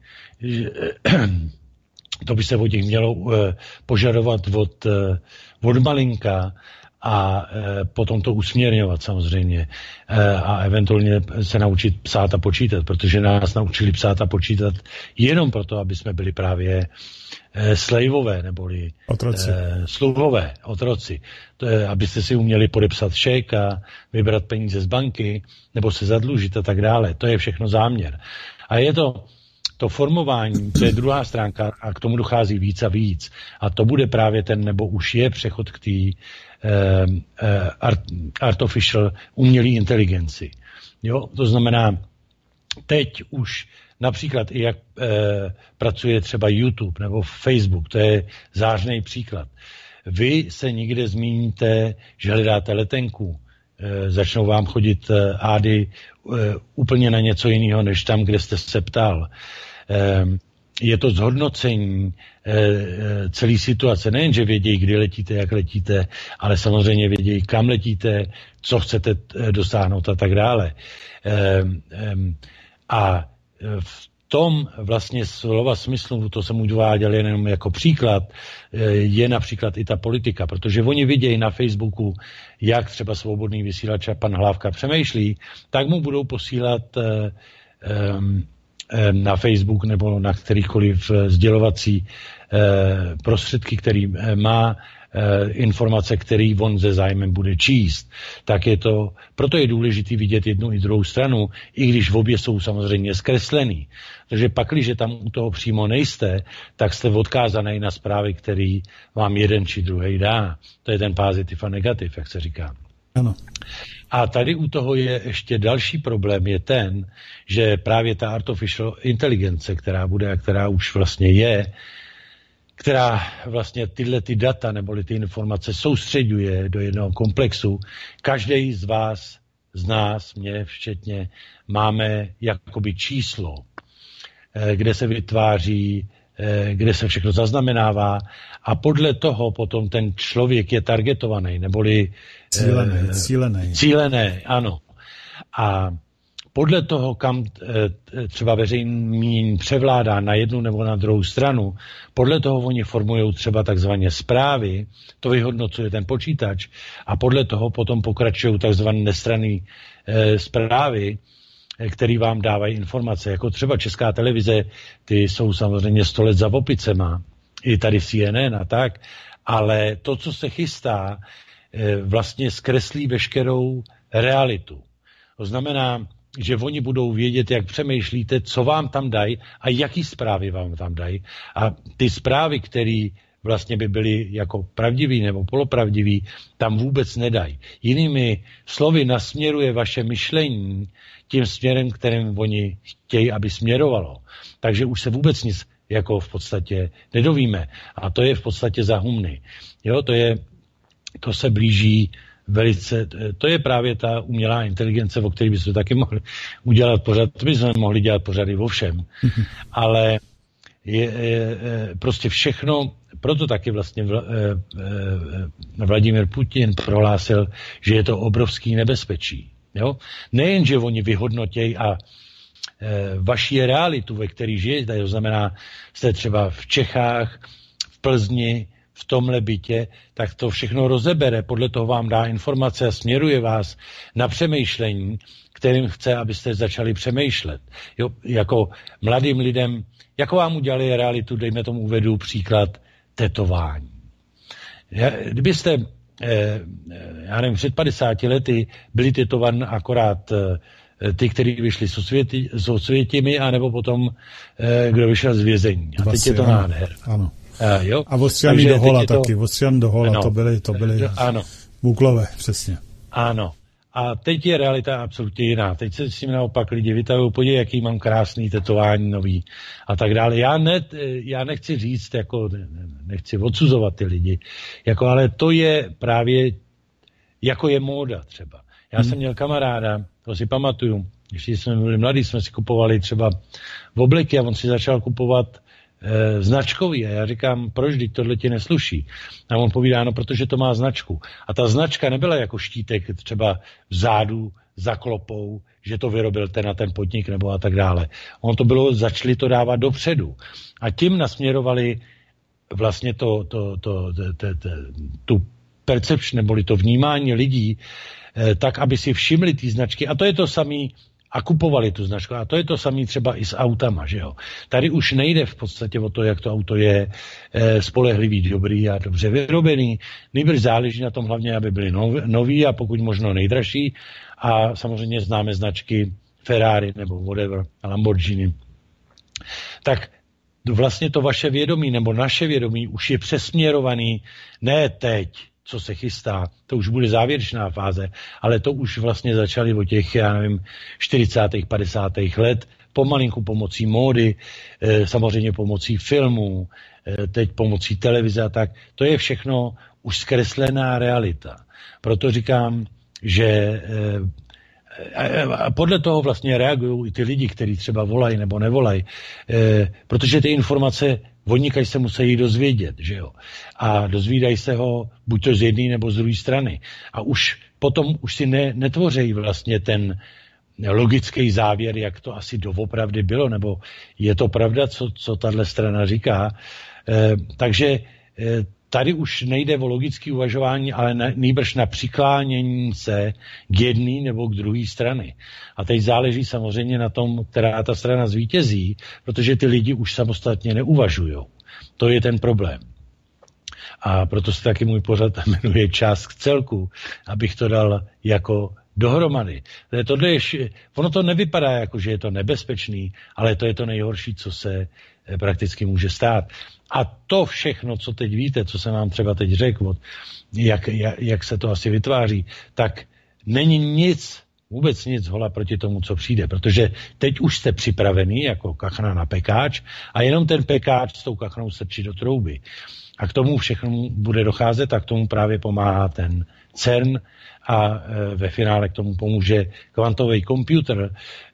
To by se od nich mělo požadovat od malinka a potom to usměrňovat samozřejmě a eventuálně se naučit psát a počítat, protože nás naučili psát a počítat jenom proto, aby jsme byli právě slejvové, neboli sluhové, otroci. Abyste si uměli podepsat šek a vybrat peníze z banky, nebo se zadlužit a tak dále. To je všechno záměr. A je to formování, to je druhá stránka a k tomu dochází víc a víc. A to bude právě nebo už je přechod k té artificial umělé inteligenci. Jo? To znamená, teď už například i jak pracuje třeba YouTube nebo Facebook, to je zářný příklad. Vy se nikde zmíníte, že hledáte letenku, začnou vám chodit ády úplně na něco jiného, než tam, kde jste se ptal. Je to zhodnocení celé situace. Nejen, že vědějí, kdy letíte, jak letíte, ale samozřejmě vědějí, kam letíte, co chcete dosáhnout a tak dále. A v tom vlastně slova smyslu, to jsem uváděl jenom jako příklad, je například i ta politika, protože oni vidějí na Facebooku, jak třeba svobodný vysílač a pan Hlávka přemýšlí, tak mu budou posílat na Facebook nebo na kterýchkoliv sdělovací prostředky, který má informace, který on se zájmem bude číst. Tak je to, proto je důležitý vidět jednu i druhou stranu, i když v obě jsou samozřejmě zkreslený. Takže pakliže tam u toho přímo nejste, tak jste odkázaný na zprávy, který vám jeden či druhý dá. To je ten pozitiv a negativ, jak se říká. Ano. A tady u toho je ještě další problém, je ten, že právě ta artificial inteligence, která bude a která už vlastně je, která vlastně tyhle ty data neboli ty informace soustředuje do jednoho komplexu. Každý z vás, z nás, mě včetně, máme jakoby číslo, kde se vytváří, kde se všechno zaznamenává a podle toho potom ten člověk je targetovaný, neboli cílený, ano. A podle toho, kam třeba veřejný mínění převládá na jednu nebo na druhou stranu, podle toho oni formují třeba takzvané zprávy, to vyhodnocuje ten počítač a podle toho potom pokračují takzvané nestranné zprávy, které vám dávají informace. Jako třeba Česká televize, ty jsou samozřejmě 100 let za opicema, i tady CNN a tak, ale to, co se chystá, vlastně zkreslí veškerou realitu. To znamená, že oni budou vědět, jak přemýšlíte, co vám tam dají a jaký zprávy vám tam dají. A ty zprávy, které vlastně by byly jako pravdivý nebo polopravdivý, tam vůbec nedají. Jinými slovy nasměruje vaše myšlení tím směrem, kterým oni chtějí, aby směrovalo. Takže už se vůbec nic jako v podstatě nedovíme. A to je v podstatě za humny. Jo, to se blíží to je právě ta umělá inteligence, o které bychom taky mohli udělat pořad, to bychom mohli dělat pořady o všem, ale je prostě všechno, proto taky vlastně Vladimír Putin prohlásil, že je to obrovský nebezpečí. Jo? Nejen, že oni vyhodnotějí a vaši realitu, ve který žijete, to znamená, jste třeba v Čechách, v Plzni, v tomhle bytě, tak to všechno rozebere, podle toho vám dá informace a směruje vás na přemýšlení, kterým chce, abyste začali přemýšlet. Jo, jako mladým lidem, jako vám udělali realitu, dejme tomu uvedu příklad tetování. Kdybyste, já nevím, před 50 lety byli tetovaní akorát ty, kteří vyšli s osvětěmi, anebo potom, kdo vyšel z vězení. A teď je to nádher. Ano. Jo? A Ostřany do Hola taky. Ostřany do Hola, to byly Buklové, přesně. Ano. A teď je realita absolutně jiná. Teď se s tím naopak lidi vytahují, podívej, jaký mám krásný tetování nový a tak dále. Já nechci říct, jako nechci odsuzovat ty lidi, jako, ale to je právě, jako je móda třeba. Já jsem měl kamaráda, to si pamatuju, když jsme byli mladí, jsme si kupovali třeba obleky a on si začal kupovat značkový a já říkám, proč, teď tohle ti nesluší? A on povídá, no, protože to má značku. A ta značka nebyla jako štítek třeba vzadu za klopou, že to vyrobil ten a ten podnik nebo a tak dále. On to bylo, začali to dávat dopředu. A tím nasměrovali vlastně tu percepci, neboli to vnímání lidí, tak, aby si všimli ty značky. A to je to samý, a kupovali tu značku. A to je to samé třeba i s autama, že jo. Tady už nejde v podstatě o to, jak to auto je spolehlivý, dobrý a dobře vyrobený. Nejbrž záleží na tom hlavně, aby byly nový a pokud možno nejdražší. A samozřejmě známe značky Ferrari nebo whatever, Lamborghini. Tak vlastně to vaše vědomí nebo naše vědomí už je přesměrovaný ne teď, co se chystá, to už bude závěrečná fáze, ale to už vlastně začali od těch, já nevím, 40. 50. let, pomalinku pomocí módy, samozřejmě pomocí filmů, teď pomocí televize a tak. To je všechno už zkreslená realita. Proto říkám, že a podle toho vlastně reagují i ty lidi, kteří třeba volají nebo nevolají, protože ty informace odnikají se musí dozvědět, že jo. A dozvídají se ho buď to z jedné nebo z druhé strany. A už potom už si netvoří vlastně ten logický závěr, jak to asi doopravdy bylo, nebo je to pravda, co tahle strana říká. Takže tady už nejde o logické uvažování, ale nejbrž na přiklánění se k jedné nebo k druhé strany. A teď záleží samozřejmě na tom, která ta strana zvítězí, protože ty lidi už samostatně neuvažujou. To je ten problém. A proto se taky můj pořad jmenuje Čas k celku, abych to dal jako dohromady. Ono to nevypadá jako, že je to nebezpečný, ale to je to nejhorší, co se prakticky může stát. A to všechno, co teď víte, co jsem vám třeba teď řekl, jak se to asi vytváří, tak není nic, vůbec nic hola proti tomu, co přijde, protože teď už jste připravený jako kachna na pekáč a jenom ten pekáč s tou kachnou strčí do trouby. A k tomu všechno bude docházet a k tomu právě pomáhá ten CERN a ve finále k tomu pomůže kvantový počítač,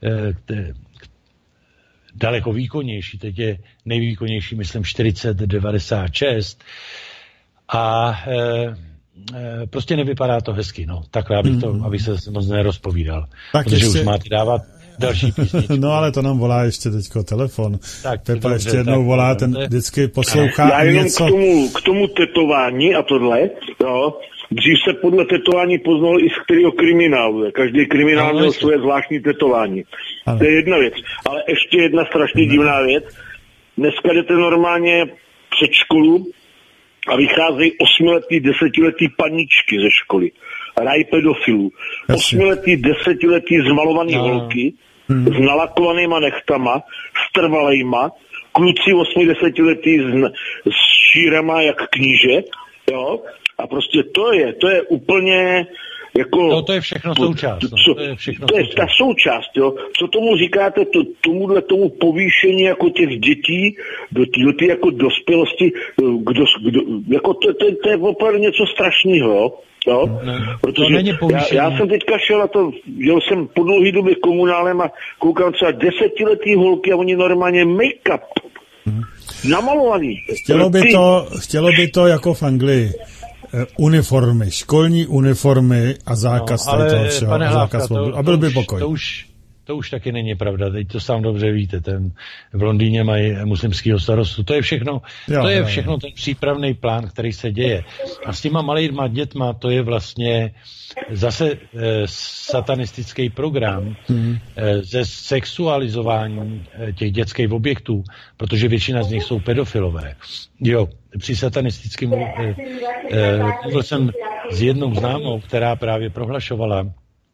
daleko výkonnější, teď je nejvýkonnější, myslím, 4096 a prostě nevypadá to hezky, no. Takhle, abych se moc nerozpovídal, tak protože ještě už máte dávat další písničky. No ale to nám volá ještě teďko telefon. Tak, Pepa dobře, ještě jednou volá, ten vždycky poslouchá já jenom něco. K tomu tetování a tohle, jo. Dřív se podle tetování poznalo i z kterého kriminálu. Každý kriminál měl svoje zvláštní tetování. Ano. To je jedna věc. Ale ještě jedna strašně divná věc. Dneska jdete normálně před školu a vycházejí 8letý, 10letý paničky ze školy. Raj pedofilů. 8letý, 10letý zmalovaný holky s nalakovanýma nechtama, s trvalejma, kluci 8-10letý s šírama jak kníže, jo. A prostě to je úplně jako... To je všechno součást. To je ta součást, jo. Co tomu říkáte, tomu povýšení jako těch dětí do té jako dospělosti, jako to je opravdu něco strašného, jo. Jo? Protože já jsem teďka jel jsem po dlouhý době komunálem a koukám třeba 10letý holky a oni normálně make-up. Namalovaný. Chtělo by to jako v Anglii. Uniformy, školní uniformy a zákaz toho všeho. Pane Hlávka, a byl by pokoj. To už taky není pravda. Teď to sám dobře víte. V Londýně mají muslimského starostu. To je všechno, ten přípravný plán, který se děje. A s těma malýma dětma to je vlastně zase satanistický program ze sexualizování těch dětských objektů, protože většina z nich jsou pedofilové. Jo, při satanistickém mluvil jsem s jednou známou, která právě prohlašovala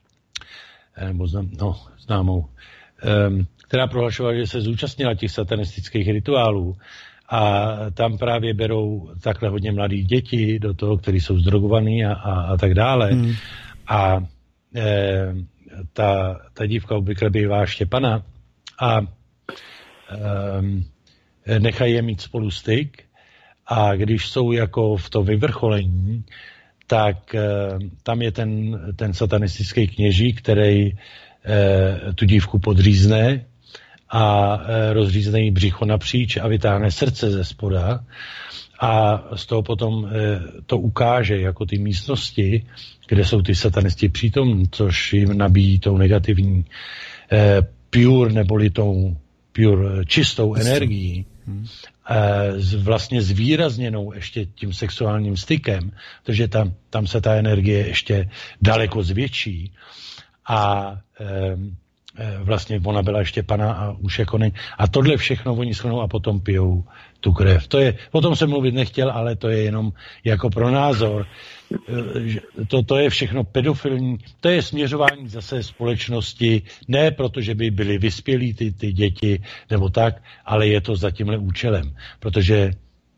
která prohlašovala, že se zúčastnila těch satanistických rituálů a tam právě berou takhle hodně mladých děti do toho, kteří jsou zdrogovaní a tak dále. A ta dívka obvykle bývá Štěpana a nechají je mít spolu styk a když jsou jako v to vyvrcholení, tak tam je ten satanistický kněží, který tu dívku podřízne a rozřízne jí břicho napříč a vytáhne srdce ze spoda a z toho potom to ukáže jako ty místnosti, kde jsou ty satanisti přítomní, což jim nabíjí tou negativní pure neboli tou pure čistou energií, vlastně zvýrazněnou ještě tím sexuálním stykem, protože tam se ta energie ještě daleko zvětší a vlastně ona byla ještě pana a už jako ne. A tohle všechno oni schnou a potom pijou tu krev. O tom jsem mluvit nechtěl, ale to je jenom jako pro názor. To je všechno pedofilní, to je směřování zase společnosti, ne protože by byly vyspělí ty děti nebo tak, ale je to za tímhle účelem, protože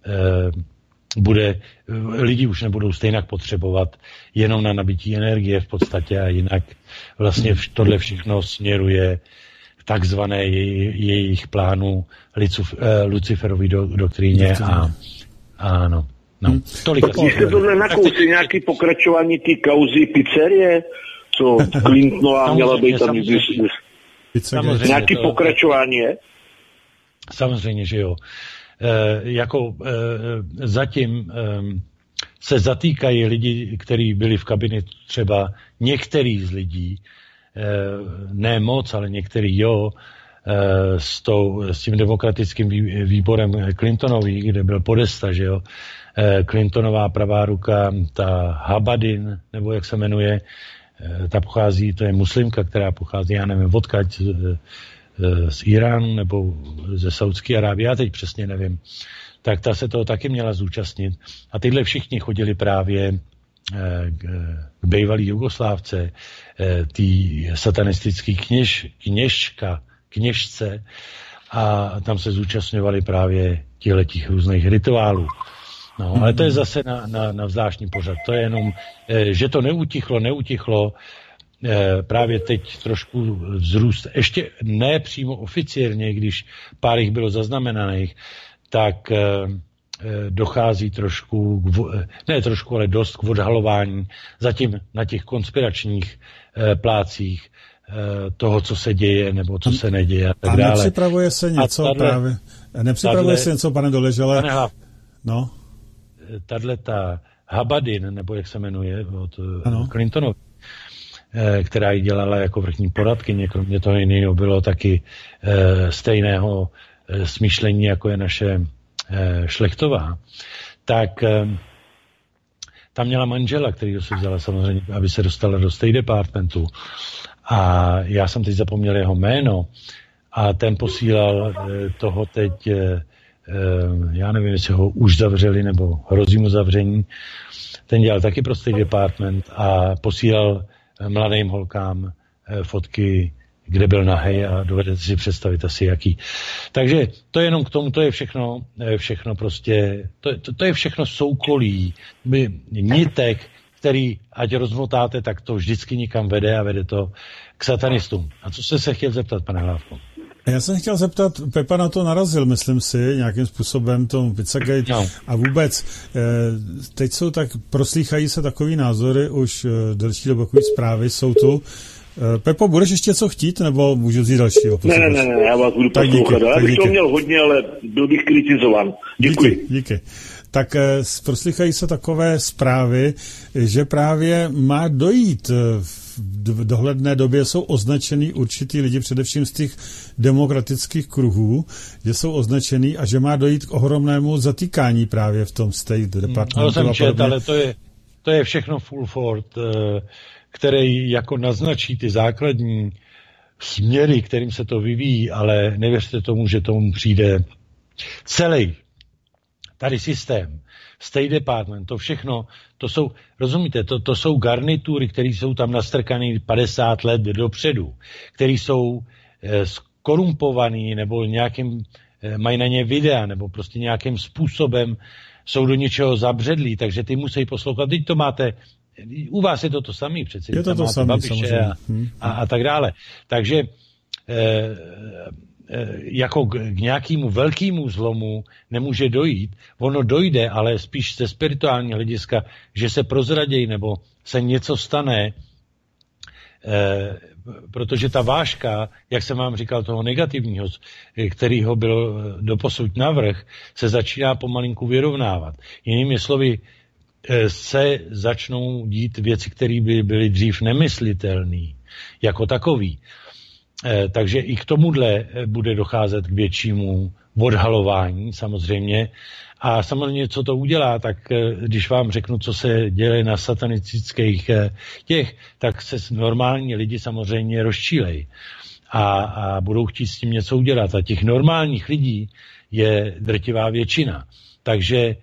lidi už nebudou stejnak potřebovat jenom na nabití energie v podstatě a jinak vlastně tohle všechno směruje k takzvané jejich plánu Luciferovy doktríně a ano. Když jste tohle nakousli nějaký pokračování té kauzy pizzerie, co Clintonová měla být tam nějaký pokračování je? Samozřejmě, že jo. Zatím se zatýkají lidi, kteří byli v kabinetu, třeba některý z lidí, ne moc, ale některý jo, s tím demokratickým výborem Clintonový, kde byl Podesta, že jo, Clintonová pravá ruka, ta Habadin, nebo jak se jmenuje, ta pochází, to je muslimka, která pochází, já nevím, odkud, z Iránu nebo ze Saudské Arábie, já teď přesně nevím, tak ta se toho taky měla zúčastnit. A tyhle všichni chodili právě k bývalý Jugoslávce, tý satanistický kněžce a tam se zúčastňovali právě těch různých rituálů. No, ale to je zase na zvláštní pořad. To je jenom, že to neutichlo, právě teď trošku vzrůst, ještě ne přímo oficiálně, když pár jich bylo zaznamenaných, tak dochází trošku, ale dost k odhalování zatím na těch konspiračních plácích toho, co se děje, nebo co se neděje a tak dále. A nepřipravuje se něco právě? Nepřipravuje se něco, pane Doležale? No? Ta Habadin, nebo jak se jmenuje, od Clintonova, která ji dělala jako vrchní poradkyně, kromě toho jiného bylo taky stejného smýšlení, jako je naše Šlechtová, tak tam měla manžela, který si vzala samozřejmě, aby se dostala do State Departmentu. A já jsem teď zapomněl jeho jméno a ten posílal toho teď, já nevím, jestli ho už zavřeli nebo hrozí mu zavření. Ten dělal taky pro State Department a posílal mladým holkám fotky kde byl nahej a dovedete si představit asi jaký. Takže to je jenom k tomu, to je všechno prostě, to je všechno soukolí, nitek, který, ať rozmotáte, tak to vždycky nikam vede a vede to k satanistům. A co jste se chtěl zeptat, pane Hlávko? Já jsem chtěl zeptat, Pepa na to narazil, myslím si, nějakým způsobem tomu Pizzagate. No. A vůbec, teď jsou tak, proslýchají se takový názory, už delší dobu takový zprávy jsou tu. Pepo, budeš ještě co chtít, nebo můžu vzít dalšího? Ne, já vás budu poslouchat. Já bych to měl hodně, ale byl bych kritizovan. Děkuji. Díky. Tak proslýchají se takové zprávy, že právě má dojít v dohledné době, jsou označený určitý lidi, především z těch demokratických kruhů, že jsou označený a že má dojít k ohromnému zatýkání právě v tom State Departmentu. Ale to je všechno full fort, který jako naznačí ty základní směry, kterým se to vyvíjí, ale nevěřte tomu, že tomu přijde celý tady systém, State Department, to všechno, to jsou, rozumíte, to jsou garnitury, které jsou tam nastrkané 50 let dopředu, které jsou skorumpovaný nebo nějakým, mají na ně videa, nebo prostě nějakým způsobem jsou do něčeho zabředlí, takže ty musí poslouchat. Teď to máte, u vás je to samý přeci. Je to samý, samozřejmě. A tak dále. Takže jako k nějakému velkému zlomu nemůže dojít. Ono dojde, ale spíš ze spirituálního hlediska, že se prozradějí nebo se něco stane, protože ta vážka, jak jsem vám říkal, toho negativního, kterýho byl doposud navrch, se začíná pomalinku vyrovnávat. Jinými slovy, se začnou dít věci, které by byly dřív nemyslitelné jako takový. Takže i k tomuhle bude docházet k většímu odhalování samozřejmě. A samozřejmě, co to udělá, tak když vám řeknu, co se děje na satanistických tak se normální lidi samozřejmě rozčílejí a budou chtít s tím něco udělat. A těch normálních lidí je drtivá většina. Takže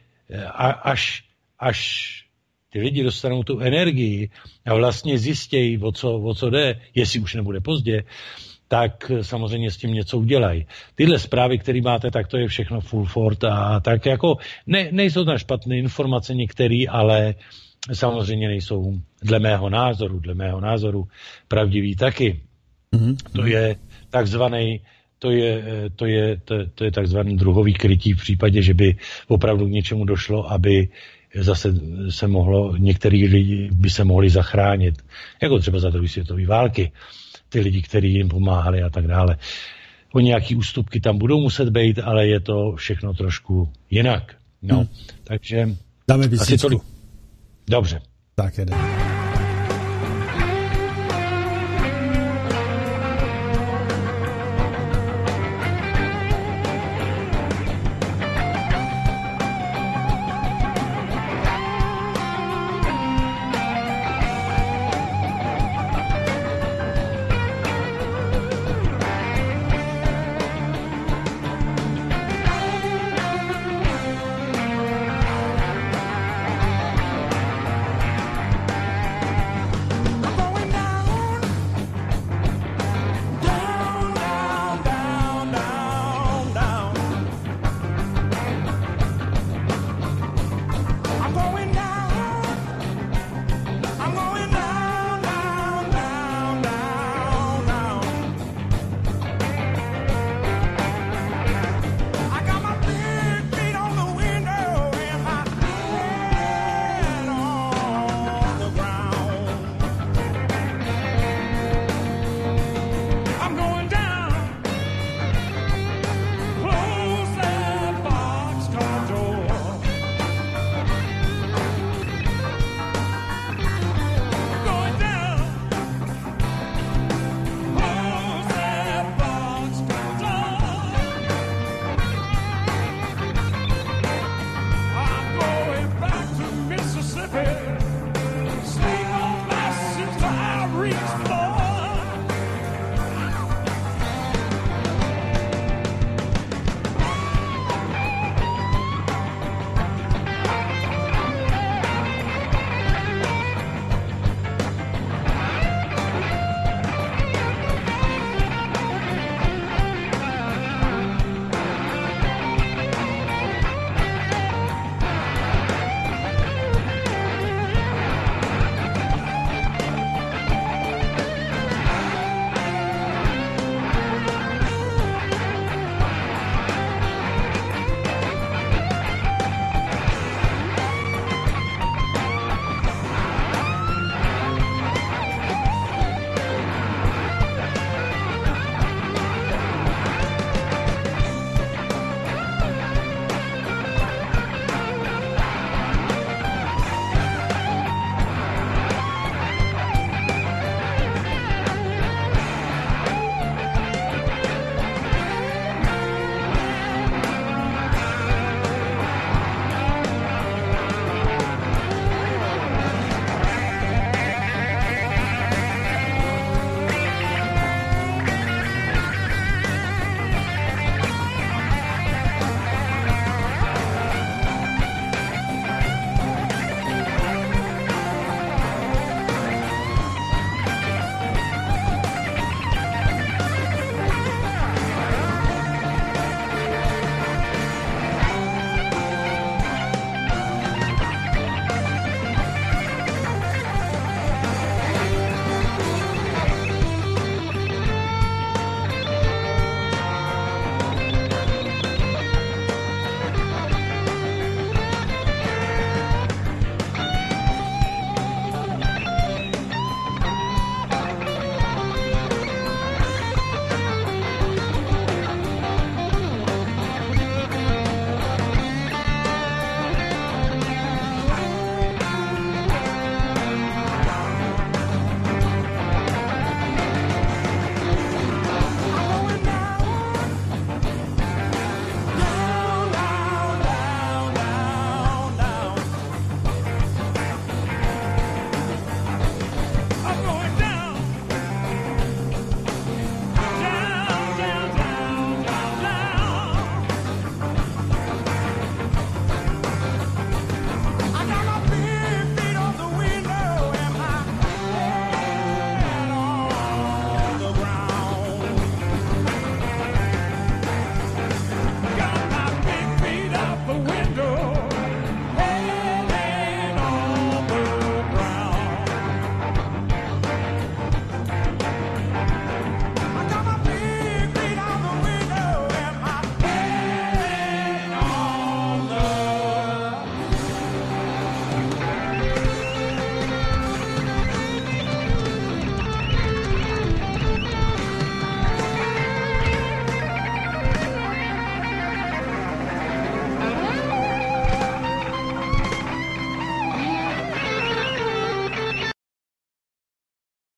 až ty lidi dostanou tu energii a vlastně zjistějí, o co jde, jestli už nebude pozdě, tak samozřejmě s tím něco udělají. Tyhle zprávy, které máte, tak to je všechno full fort a tak jako nejsou tam špatné informace některé, ale samozřejmě nejsou dle mého názoru pravdivý taky. Mm-hmm. To je takzvaný to je takzvaný druhový krytí v případě, že by opravdu k něčemu došlo, aby zase se mohlo, některý lidi by se mohli zachránit, jako třeba za druhé světové války, ty lidi, kteří jim pomáhali a tak dále. O nějaký ústupky tam budou muset být, ale je to všechno trošku jinak. No, takže dáme písničku. Dobře. Tak jede.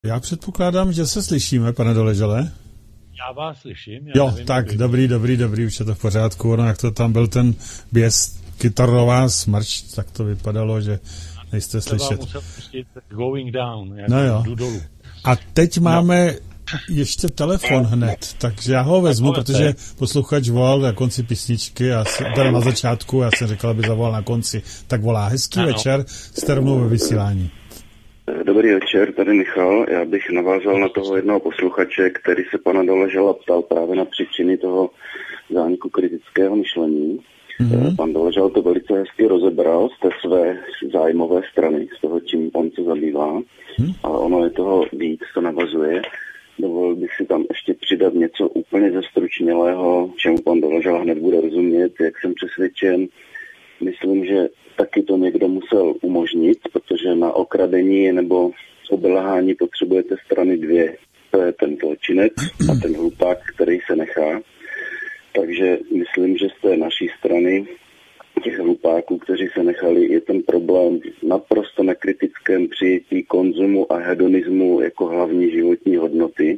Já předpokládám, že se slyšíme, pane Doležale. Já vás slyším. Jo, nevím, tak dobrý, už je to v pořádku. Ono, jak to tam byl ten běs, kytarová smrč, tak to vypadalo, že nejste slyšet. Musel pustit Going Down, no jo. Jdu dolů. A teď máme ještě telefon hned, takže já ho vezmu, protože posluchač volal na konci písničky, teda na začátku, já jsem řekl, aby zavolal na konci. Tak volá. Hezký večer, jste rovnou ve vysílání. Dobrý večer, tady Michal. Já bych navázal na toho jednoho posluchače, který se pana Doležala ptal právě na příčiny toho zániku kritického myšlení. Pan Doležal to velice hezky rozebral z té své zájmové strany, z toho, čím on se zabývá. A ono je toho víc, to navazuje. Dovolil bych si tam ještě přidat něco úplně zestručnělého, čemu pan Doležal hned bude rozumět, jak jsem přesvědčen. Myslím, že taky to někdo musel umožnit, protože na okradení nebo obelhání potřebujete strany dvě. To je ten zločinec a ten hlupák, který se nechá. Takže myslím, že z té naší strany těch hlupáků, kteří se nechali, je ten problém naprosto nekritickém přijetí konzumu a hedonismu jako hlavní životní hodnoty.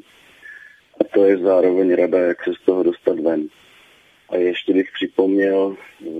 A to je zároveň rada, jak se z toho dostat ven. A ještě bych připomněl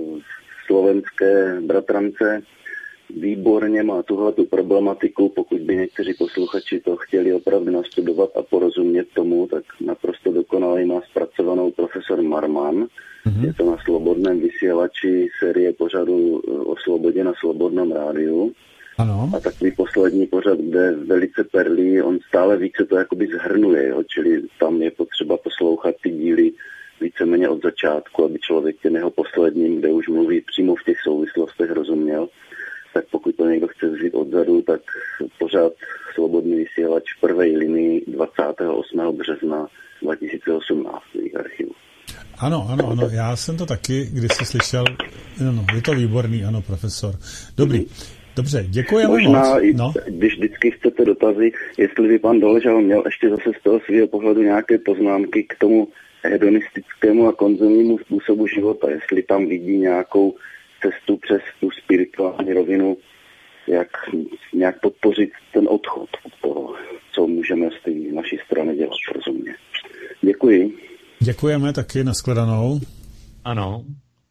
slovenské bratrance, výborně má tuhletu problematiku, pokud by někteří posluchači to chtěli opravdu nastudovat a porozumět tomu, tak naprosto dokonale má zpracovanou profesor Marman. Je to na Slobodném vysílači série pořadu o svobodě na Slobodném rádiu. Ano. A takový poslední pořad, kde velice perlí, on stále více to jakoby zhrnuje, jo? Čili tam je potřeba poslouchat ty díly víceméně od začátku, aby člověk těm jeho posledním, kde už mluví přímo v těch souvislostech, rozuměl. Tak pokud to někdo chce vzít odzadu, tak pořád Slobodný vysílač v prvé linii 28. března 2018 v archivu. Ano, já jsem to taky kdysi slyšel, no, je to výborný, ano, profesor. Dobrý, dobře, děkujeme možná, moc. Když vždycky chcete dotazy, jestli by pan Doležal měl ještě zase z toho svého pohledu nějaké poznámky k tomu hedonistickému a konzumnímu způsobu života, jestli tam vidí nějakou cestu přes tu spirituální rovinu, jak nějak podpořit ten odchod od toho, co můžeme z té naší strany dělat, rozumně. Děkuji. Děkujeme taky, nashledanou. Ano.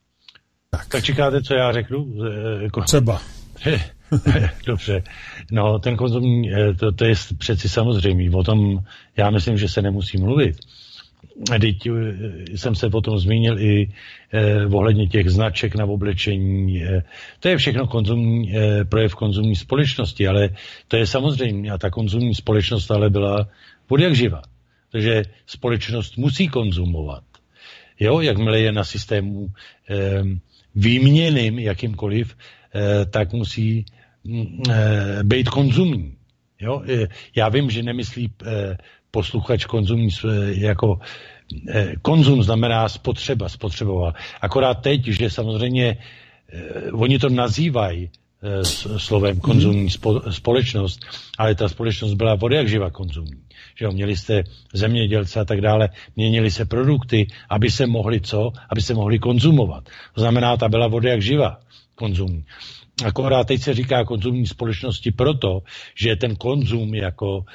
Tak čekáte, co já řeknu? Třeba. Dobře. No, ten konzumní, to je přeci samozřejmý. O tom já myslím, že se nemusí mluvit. Teď jsem se potom zmínil i ohledně těch značek na oblečení. To je všechno projev konzumní společnosti, ale to je samozřejmě. A ta konzumní společnost ale byla odjakživa. Takže společnost musí konzumovat. Jo, jakmile je na systému výměnným jakýmkoliv, tak musí být konzumní. Jo? Já vím, že nemyslí posluchač konzumní jako konzum znamená spotřebovat. Akorát teď, že samozřejmě oni to nazývají slovem konzumní společnost, ale ta společnost byla odjakživa konzumní. Že jo, měli jste zemědělce a tak dále, měnili se produkty, aby se mohli konzumovat. To znamená, ta byla odjakživa konzumní. Akorát teď se říká konzumní společnosti proto, že ten konzum jako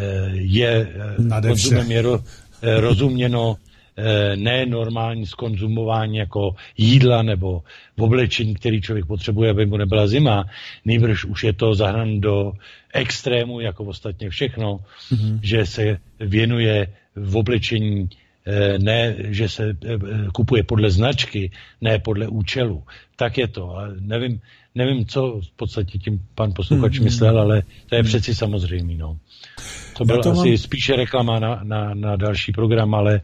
konzumem je rozuměno ne normální zkonzumování jako jídla nebo oblečení, který člověk potřebuje, aby mu nebyla zima, nejbrž už je to zahnané do extrému, jako ostatně všechno, že se věnuje v oblečení ne, že se kupuje podle značky, ne podle účelu. Tak je to. A nevím, co v podstatě tím pan posluchač myslel, ale to je přeci samozřejmý. No. To byl asi spíše reklama na další program, ale...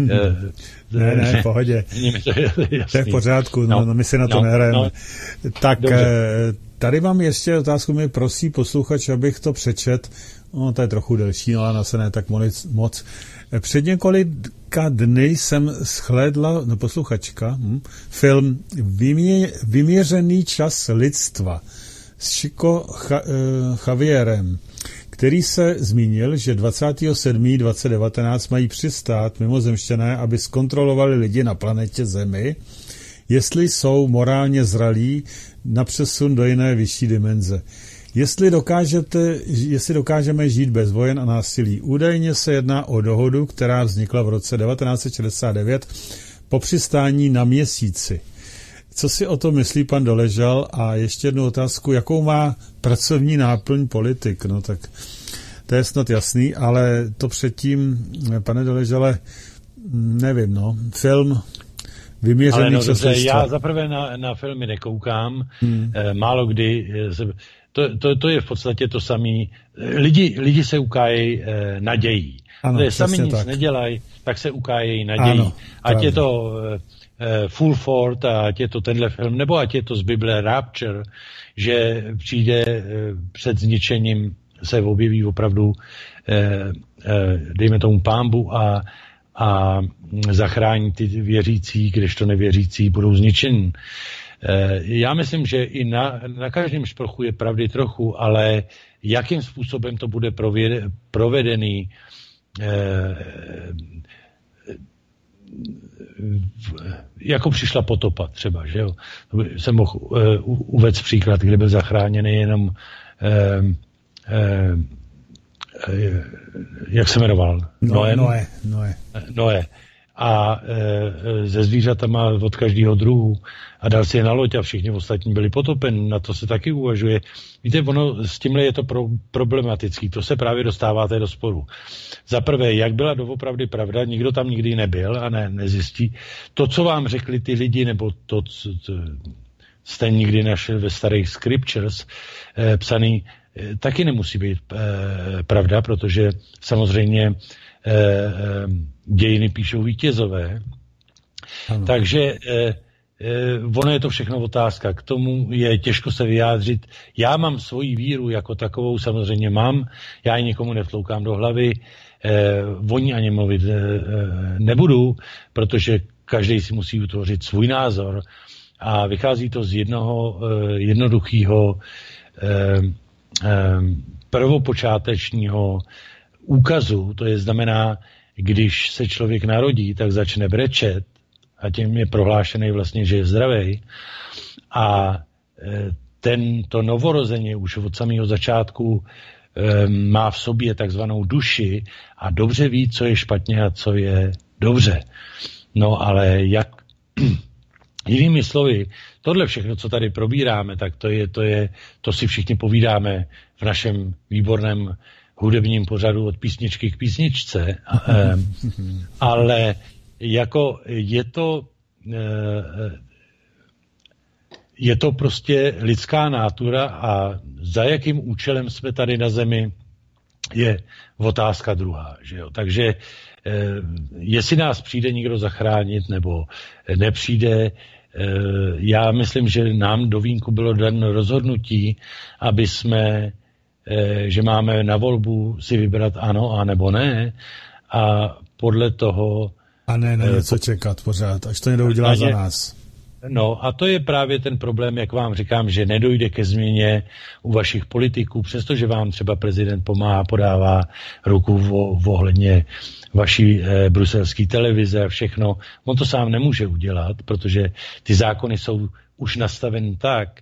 ne, v pohodě. To je v pořádku, no, my si na to nehrajeme. No. Tak tady mám ještě otázku, mi prosí posluchač, abych to přečet. No, to je trochu delší, ale na se ne tak moc. Před několika dny jsem shlédla, posluchačka, film Vyměřený čas lidstva s Chico Javierem, který se zmínil, že 27.2019 mají přistát mimozemšťané, aby zkontrolovali lidi na planetě Zemi, jestli jsou morálně zralí na přesun do jiné vyšší dimenze. jestli dokážeme žít bez vojen a násilí. Údajně se jedná o dohodu, která vznikla v roce 1969 po přistání na Měsíci. Co si o to myslí pan Doležal? A ještě jednu otázku, jakou má pracovní náplň politik? No tak to je snad jasný, ale to předtím, pane Doležale, nevím, no, film Vyměřený čas lidstva. Já zaprvé na filmy nekoukám, málo kdy, to je v podstatě to samé. Lidi se ukájejí nadějí. Ano, sami nic tak nedělají, tak se ukájejí nadějí. Ano, ať je to Full Ford, ať je to tenhle film, nebo ať je to z Bible Rapture, že přijde před zničením, se objeví opravdu, dejme tomu Pán a zachrání ty věřící, kdežto nevěřící budou zničení. Já myslím, že i na každém šprochu je pravdy trochu, ale jakým způsobem to bude provedený, jako přišla potopa třeba, že jo. Jsem mohl uvést příklad, kde byl zachráněný jenom jak se jmenoval? Noé. A ze zvířatama od každého druhu a dal si je na loď a všichni ostatní byli potopeni. Na to se taky uvažuje. Víte, ono s tímhle je to problematický. To se právě dostáváte do sporu. Za prvé, jak byla doopravdy pravda, nikdo tam nikdy nebyl a nezjistí. To, co vám řekli ty lidi, nebo to jste nikdy našel ve starých scriptures psaný, taky nemusí být pravda, protože samozřejmě dějiny píšou vítězové. Ano. Takže ono je to všechno otázka. K tomu je těžko se vyjádřit. Já mám svoji víru jako takovou, samozřejmě mám. Já ji nikomu nevtloukám do hlavy. O ní ani mluvit nebudu, protože každý si musí utvořit svůj názor. A vychází to z jednoho jednoduchého prvopočátečního úkazu, to je znamená, když se člověk narodí, tak začne brečet a tím je prohlášený vlastně, že je zdravý a to novorozeně už od samého začátku má v sobě takzvanou duši a dobře ví, co je špatně a co je dobře. No ale jinými slovy, tohle všechno, co tady probíráme, tak to si všichni povídáme v našem výborném hudebním pořadu od písničky k písničce, ale jako je to prostě lidská nátura a za jakým účelem jsme tady na zemi je otázka druhá. Že jo? Takže jestli nás přijde někdo zachránit nebo nepřijde, já myslím, že nám do vínku bylo dáno rozhodnutí, aby jsme, že máme na volbu si vybrat ano a nebo ne a podle toho a ne něco čekat pořád, až to někdo udělá za nás. No a to je právě ten problém, jak vám říkám, že nedojde ke změně u vašich politiků, přestože vám třeba prezident pomáhá, podává ruku ohledně vaší bruselské televize a všechno. On to sám nemůže udělat, protože ty zákony jsou už nastaveny tak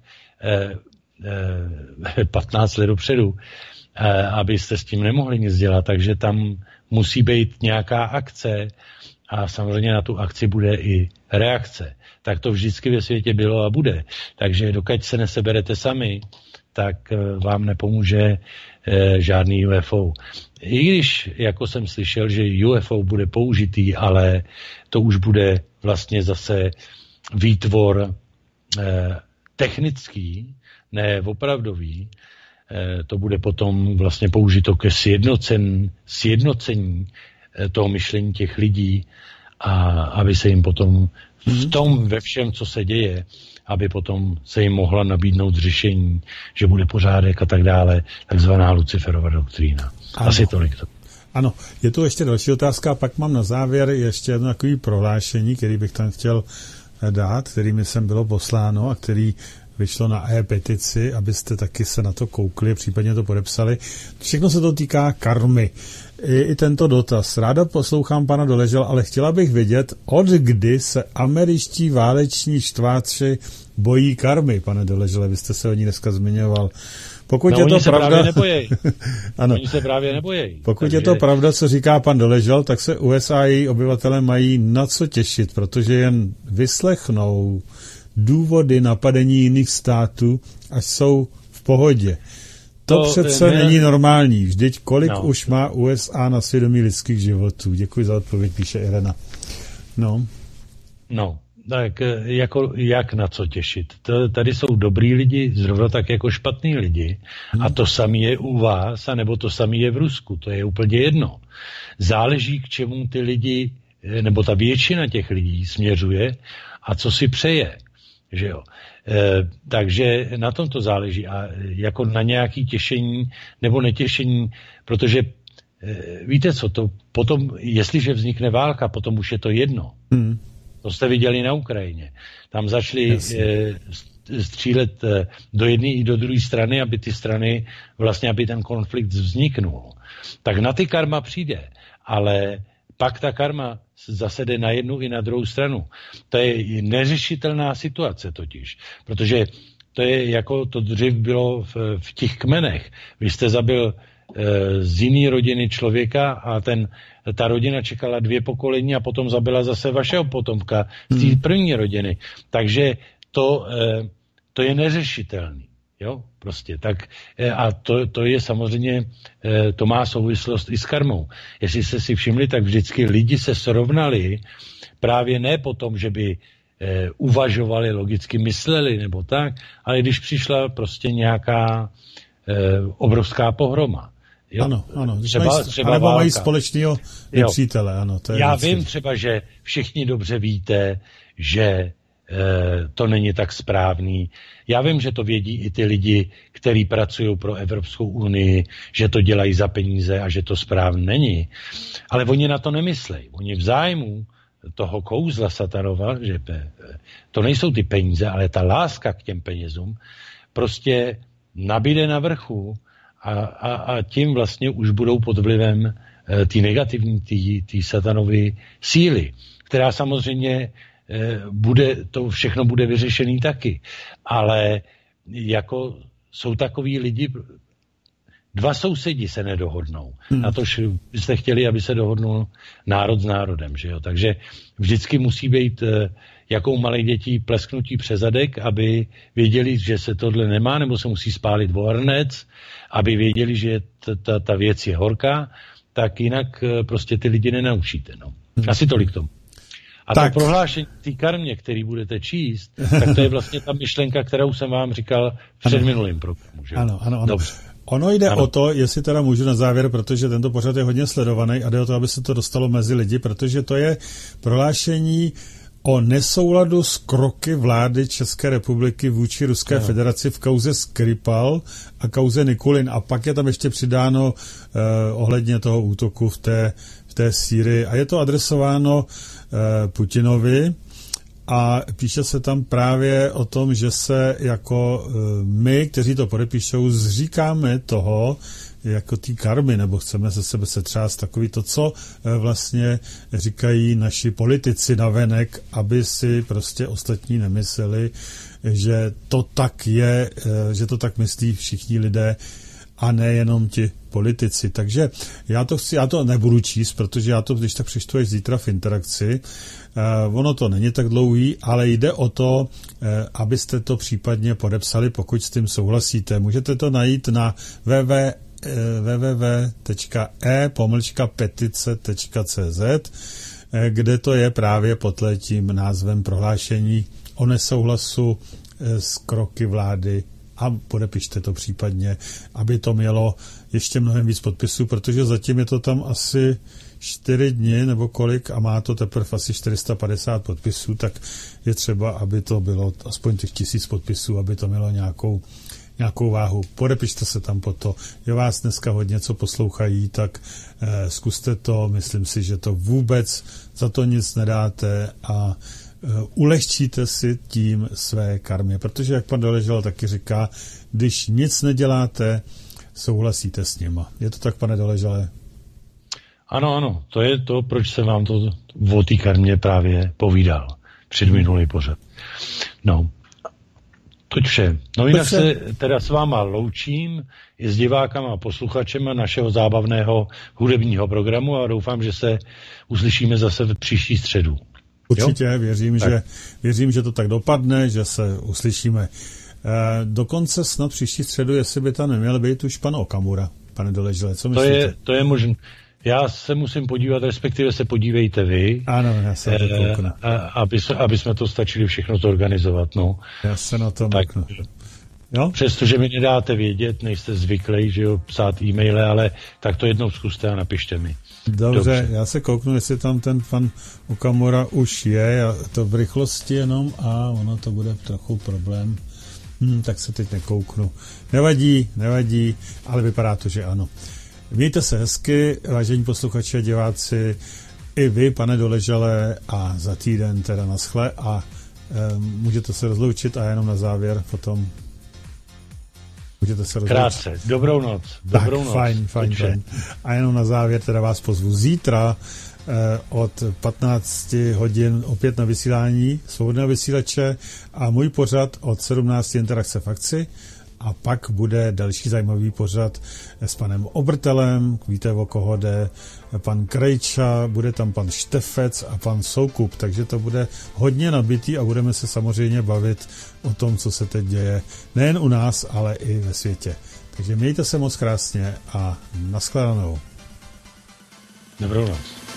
15 let dopředu, abyste s tím nemohli nic dělat, takže tam musí být nějaká akce a samozřejmě na tu akci bude i reakce. Tak to vždycky ve světě bylo a bude. Takže dokud se neseberete sami, tak vám nepomůže žádný UFO. I když, jako jsem slyšel, že UFO bude použitý, ale to už bude vlastně zase výtvor technický, ne opravdový, to bude potom vlastně použito ke sjednocení toho myšlení těch lidí a aby se jim potom v tom ve všem, co se děje, aby potom se jim mohla nabídnout řešení, že bude pořádek a tak dále, takzvaná Luciferova doktrína. Ano. Asi tolik to. Ano, je tu ještě další otázka a pak mám na závěr ještě jedno takové prohlášení, který bych tam chtěl dát, kterými jsem bylo posláno a který vyšlo na e-petici, abyste taky se na to koukli, případně to podepsali. Všechno se to týká karmy. i tento dotaz. Ráda poslouchám pana Doležela, ale chtěla bych vědět, od kdy se američtí váleční štváči bojí karmy, pane Doležele, vy jste se o ní dneska zmiňoval. Pokud je to pravda, ano. Oni se právě nebojí. Pokud je to pravda, co říká pan Doležel, tak se USA a její obyvatele mají na co těšit, protože jen vyslechnou důvody napadení jiných států, až jsou v pohodě. To přece není normální. Vždyť kolik už má USA na svědomí lidských životů. Děkuji za odpověď, píše Irena. No, tak jak na co těšit? Tady jsou dobrý lidi, zrovna tak jako špatný lidi. A to samé je u vás, anebo to samé je v Rusku. To je úplně jedno. Záleží, k čemu ty lidi, nebo ta většina těch lidí směřuje a co si přeje. Že jo? Takže na tom to záleží a jako na nějaký těšení nebo netěšení, protože víte co, to potom, jestliže vznikne válka, potom už je to jedno. To jste viděli na Ukrajině. Tam začali střílet do jedné i do druhé strany, aby ty strany, vlastně aby ten konflikt vzniknul. Tak na ty karma přijde, ale pak ta karma zase jde na jednu i na druhou stranu. To je neřešitelná situace totiž, protože to je jako to dřív bylo v těch kmenech. Vy jste zabil z jiné rodiny člověka a ta rodina čekala 2 pokolení a potom zabila zase vašeho potomka z té první rodiny. Takže to je neřešitelný. Jo, prostě tak a to je samozřejmě, to má souvislost i s karmou. Jestli jste si všimli, tak vždycky lidi se srovnali právě ne potom, že by uvažovali, logicky mysleli nebo tak, ale když přišla prostě nějaká obrovská pohroma. Jo? Ano. Třeba nebo mají společného nepřítele, ano. To je já vím třeba, že všichni dobře víte, že to není tak správný. Já vím, že to vědí i ty lidi, kteří pracují pro Evropskou unii, že to dělají za peníze a že to správně není. Ale oni na to nemyslejí. Oni v zájmu toho kouzla satanova, že to nejsou ty peníze, ale ta láska k těm penězům prostě nabíde na vrchu a tím vlastně už budou pod vlivem ty negativní, ty satanovy síly, která samozřejmě to všechno bude vyřešený taky. Ale jako jsou takový lidi, 2 sousedi se nedohodnou. Na to byste chtěli, aby se dohodnul národ s národem, že jo? Takže vždycky musí být jakou malé děti plesknutí přes zadek, aby věděli, že se tohle nemá, nebo se musí spálit vohrnec, aby věděli, že ta věc je horká, tak jinak prostě ty lidi nenaučíte. No. Asi tolik tomu. A tak. To prohlášení té karmě, který budete číst, tak to je vlastně ta myšlenka, kterou jsem vám říkal v předminulém programu. Že? Ano. Dobře. Ono jde o to, jestli teda můžu na závěr, protože tento pořad je hodně sledovaný a jde o to, aby se to dostalo mezi lidi, protože to je prohlášení o nesouladu s kroky vlády České republiky vůči Ruské federaci v kauze Skripal a kauze Nikulin. A pak je tam ještě přidáno ohledně toho útoku v té Sýrii. A je to adresováno Putinovi a píše se tam právě o tom, že se jako my, kteří to podepíšou, zříkáme toho, jako té karmy, nebo chceme ze sebe setřást takový to, co vlastně říkají naši politici navenek, aby si prostě ostatní nemysleli, že to tak je, že to tak myslí všichni lidé a nejenom ti politici. Takže já to nebudu číst, protože já to, když tak přečtu až zítra v interakci, ono to není tak dlouhý, ale jde o to, abyste to případně podepsali, pokud s tím souhlasíte. Můžete to najít na www.e-petice.cz, kde to je právě pod tím názvem prohlášení o nesouhlasu s kroky vlády a podepište to případně, aby to mělo ještě mnohem víc podpisů, protože zatím je to tam asi 4 dny nebo kolik a má to teprve asi 450 podpisů, tak je třeba, aby to bylo aspoň těch 1000 podpisů, aby to mělo nějakou váhu. Podepište se tam po to. Je vás dneska hodně, co poslouchají, tak zkuste to. Myslím si, že to vůbec za to nic nedáte a ulehčíte si tím své karmě. Protože, jak pan Doležal taky říká, když nic neděláte, souhlasíte s nima. Je to tak, pane Doležale? Ano, to je to, proč jsem vám to o té karmě právě povídal. Předminulý pořad. No, toť vše. No jinak se teda s váma loučím i s divákama a posluchačema našeho zábavného hudebního programu a doufám, že se uslyšíme zase v příští středu. Určitě, věřím, že to tak dopadne, že se uslyšíme. Dokonce snad příští středu, jestli by tam neměl být už pan Okamura, pane Doležele, co myslíte? To je možné. Já se musím podívat, respektive se podívejte vy. Ano, já se na to kouknu. Aby jsme to stačili všechno zorganizovat, no. Já se na to kouknu. Přestože mi nedáte vědět, nejste zvyklí, že jo, psát e-maily, ale tak to jednou zkuste a napište mi. Dobře, já se kouknu, jestli tam ten pan Okamura už je, to v rychlosti jenom a ono to bude trochu problém. Tak se teď nekouknu. Nevadí, ale vypadá to, že ano. Mějte se hezky, vážení posluchači a diváci, i vy, pane Doležale, a za týden teda naschle a můžete se rozloučit a jenom na závěr potom můžete se rozloučit. Krátce, dobrou noc. Fajn. A jenom na závěr teda vás pozvu zítra od 15 hodin opět na vysílání Svobodného vysílače a můj pořad od 17 Interakce v akci. A pak bude další zajímavý pořad s panem Obrtelem, víte, o koho jde, pan Krejča, bude tam pan Štefec a pan Soukup, takže to bude hodně nabitý a budeme se samozřejmě bavit o tom, co se teď děje, nejen u nás, ale i ve světě. Takže mějte se moc krásně a nashledanou. Dobrou noc.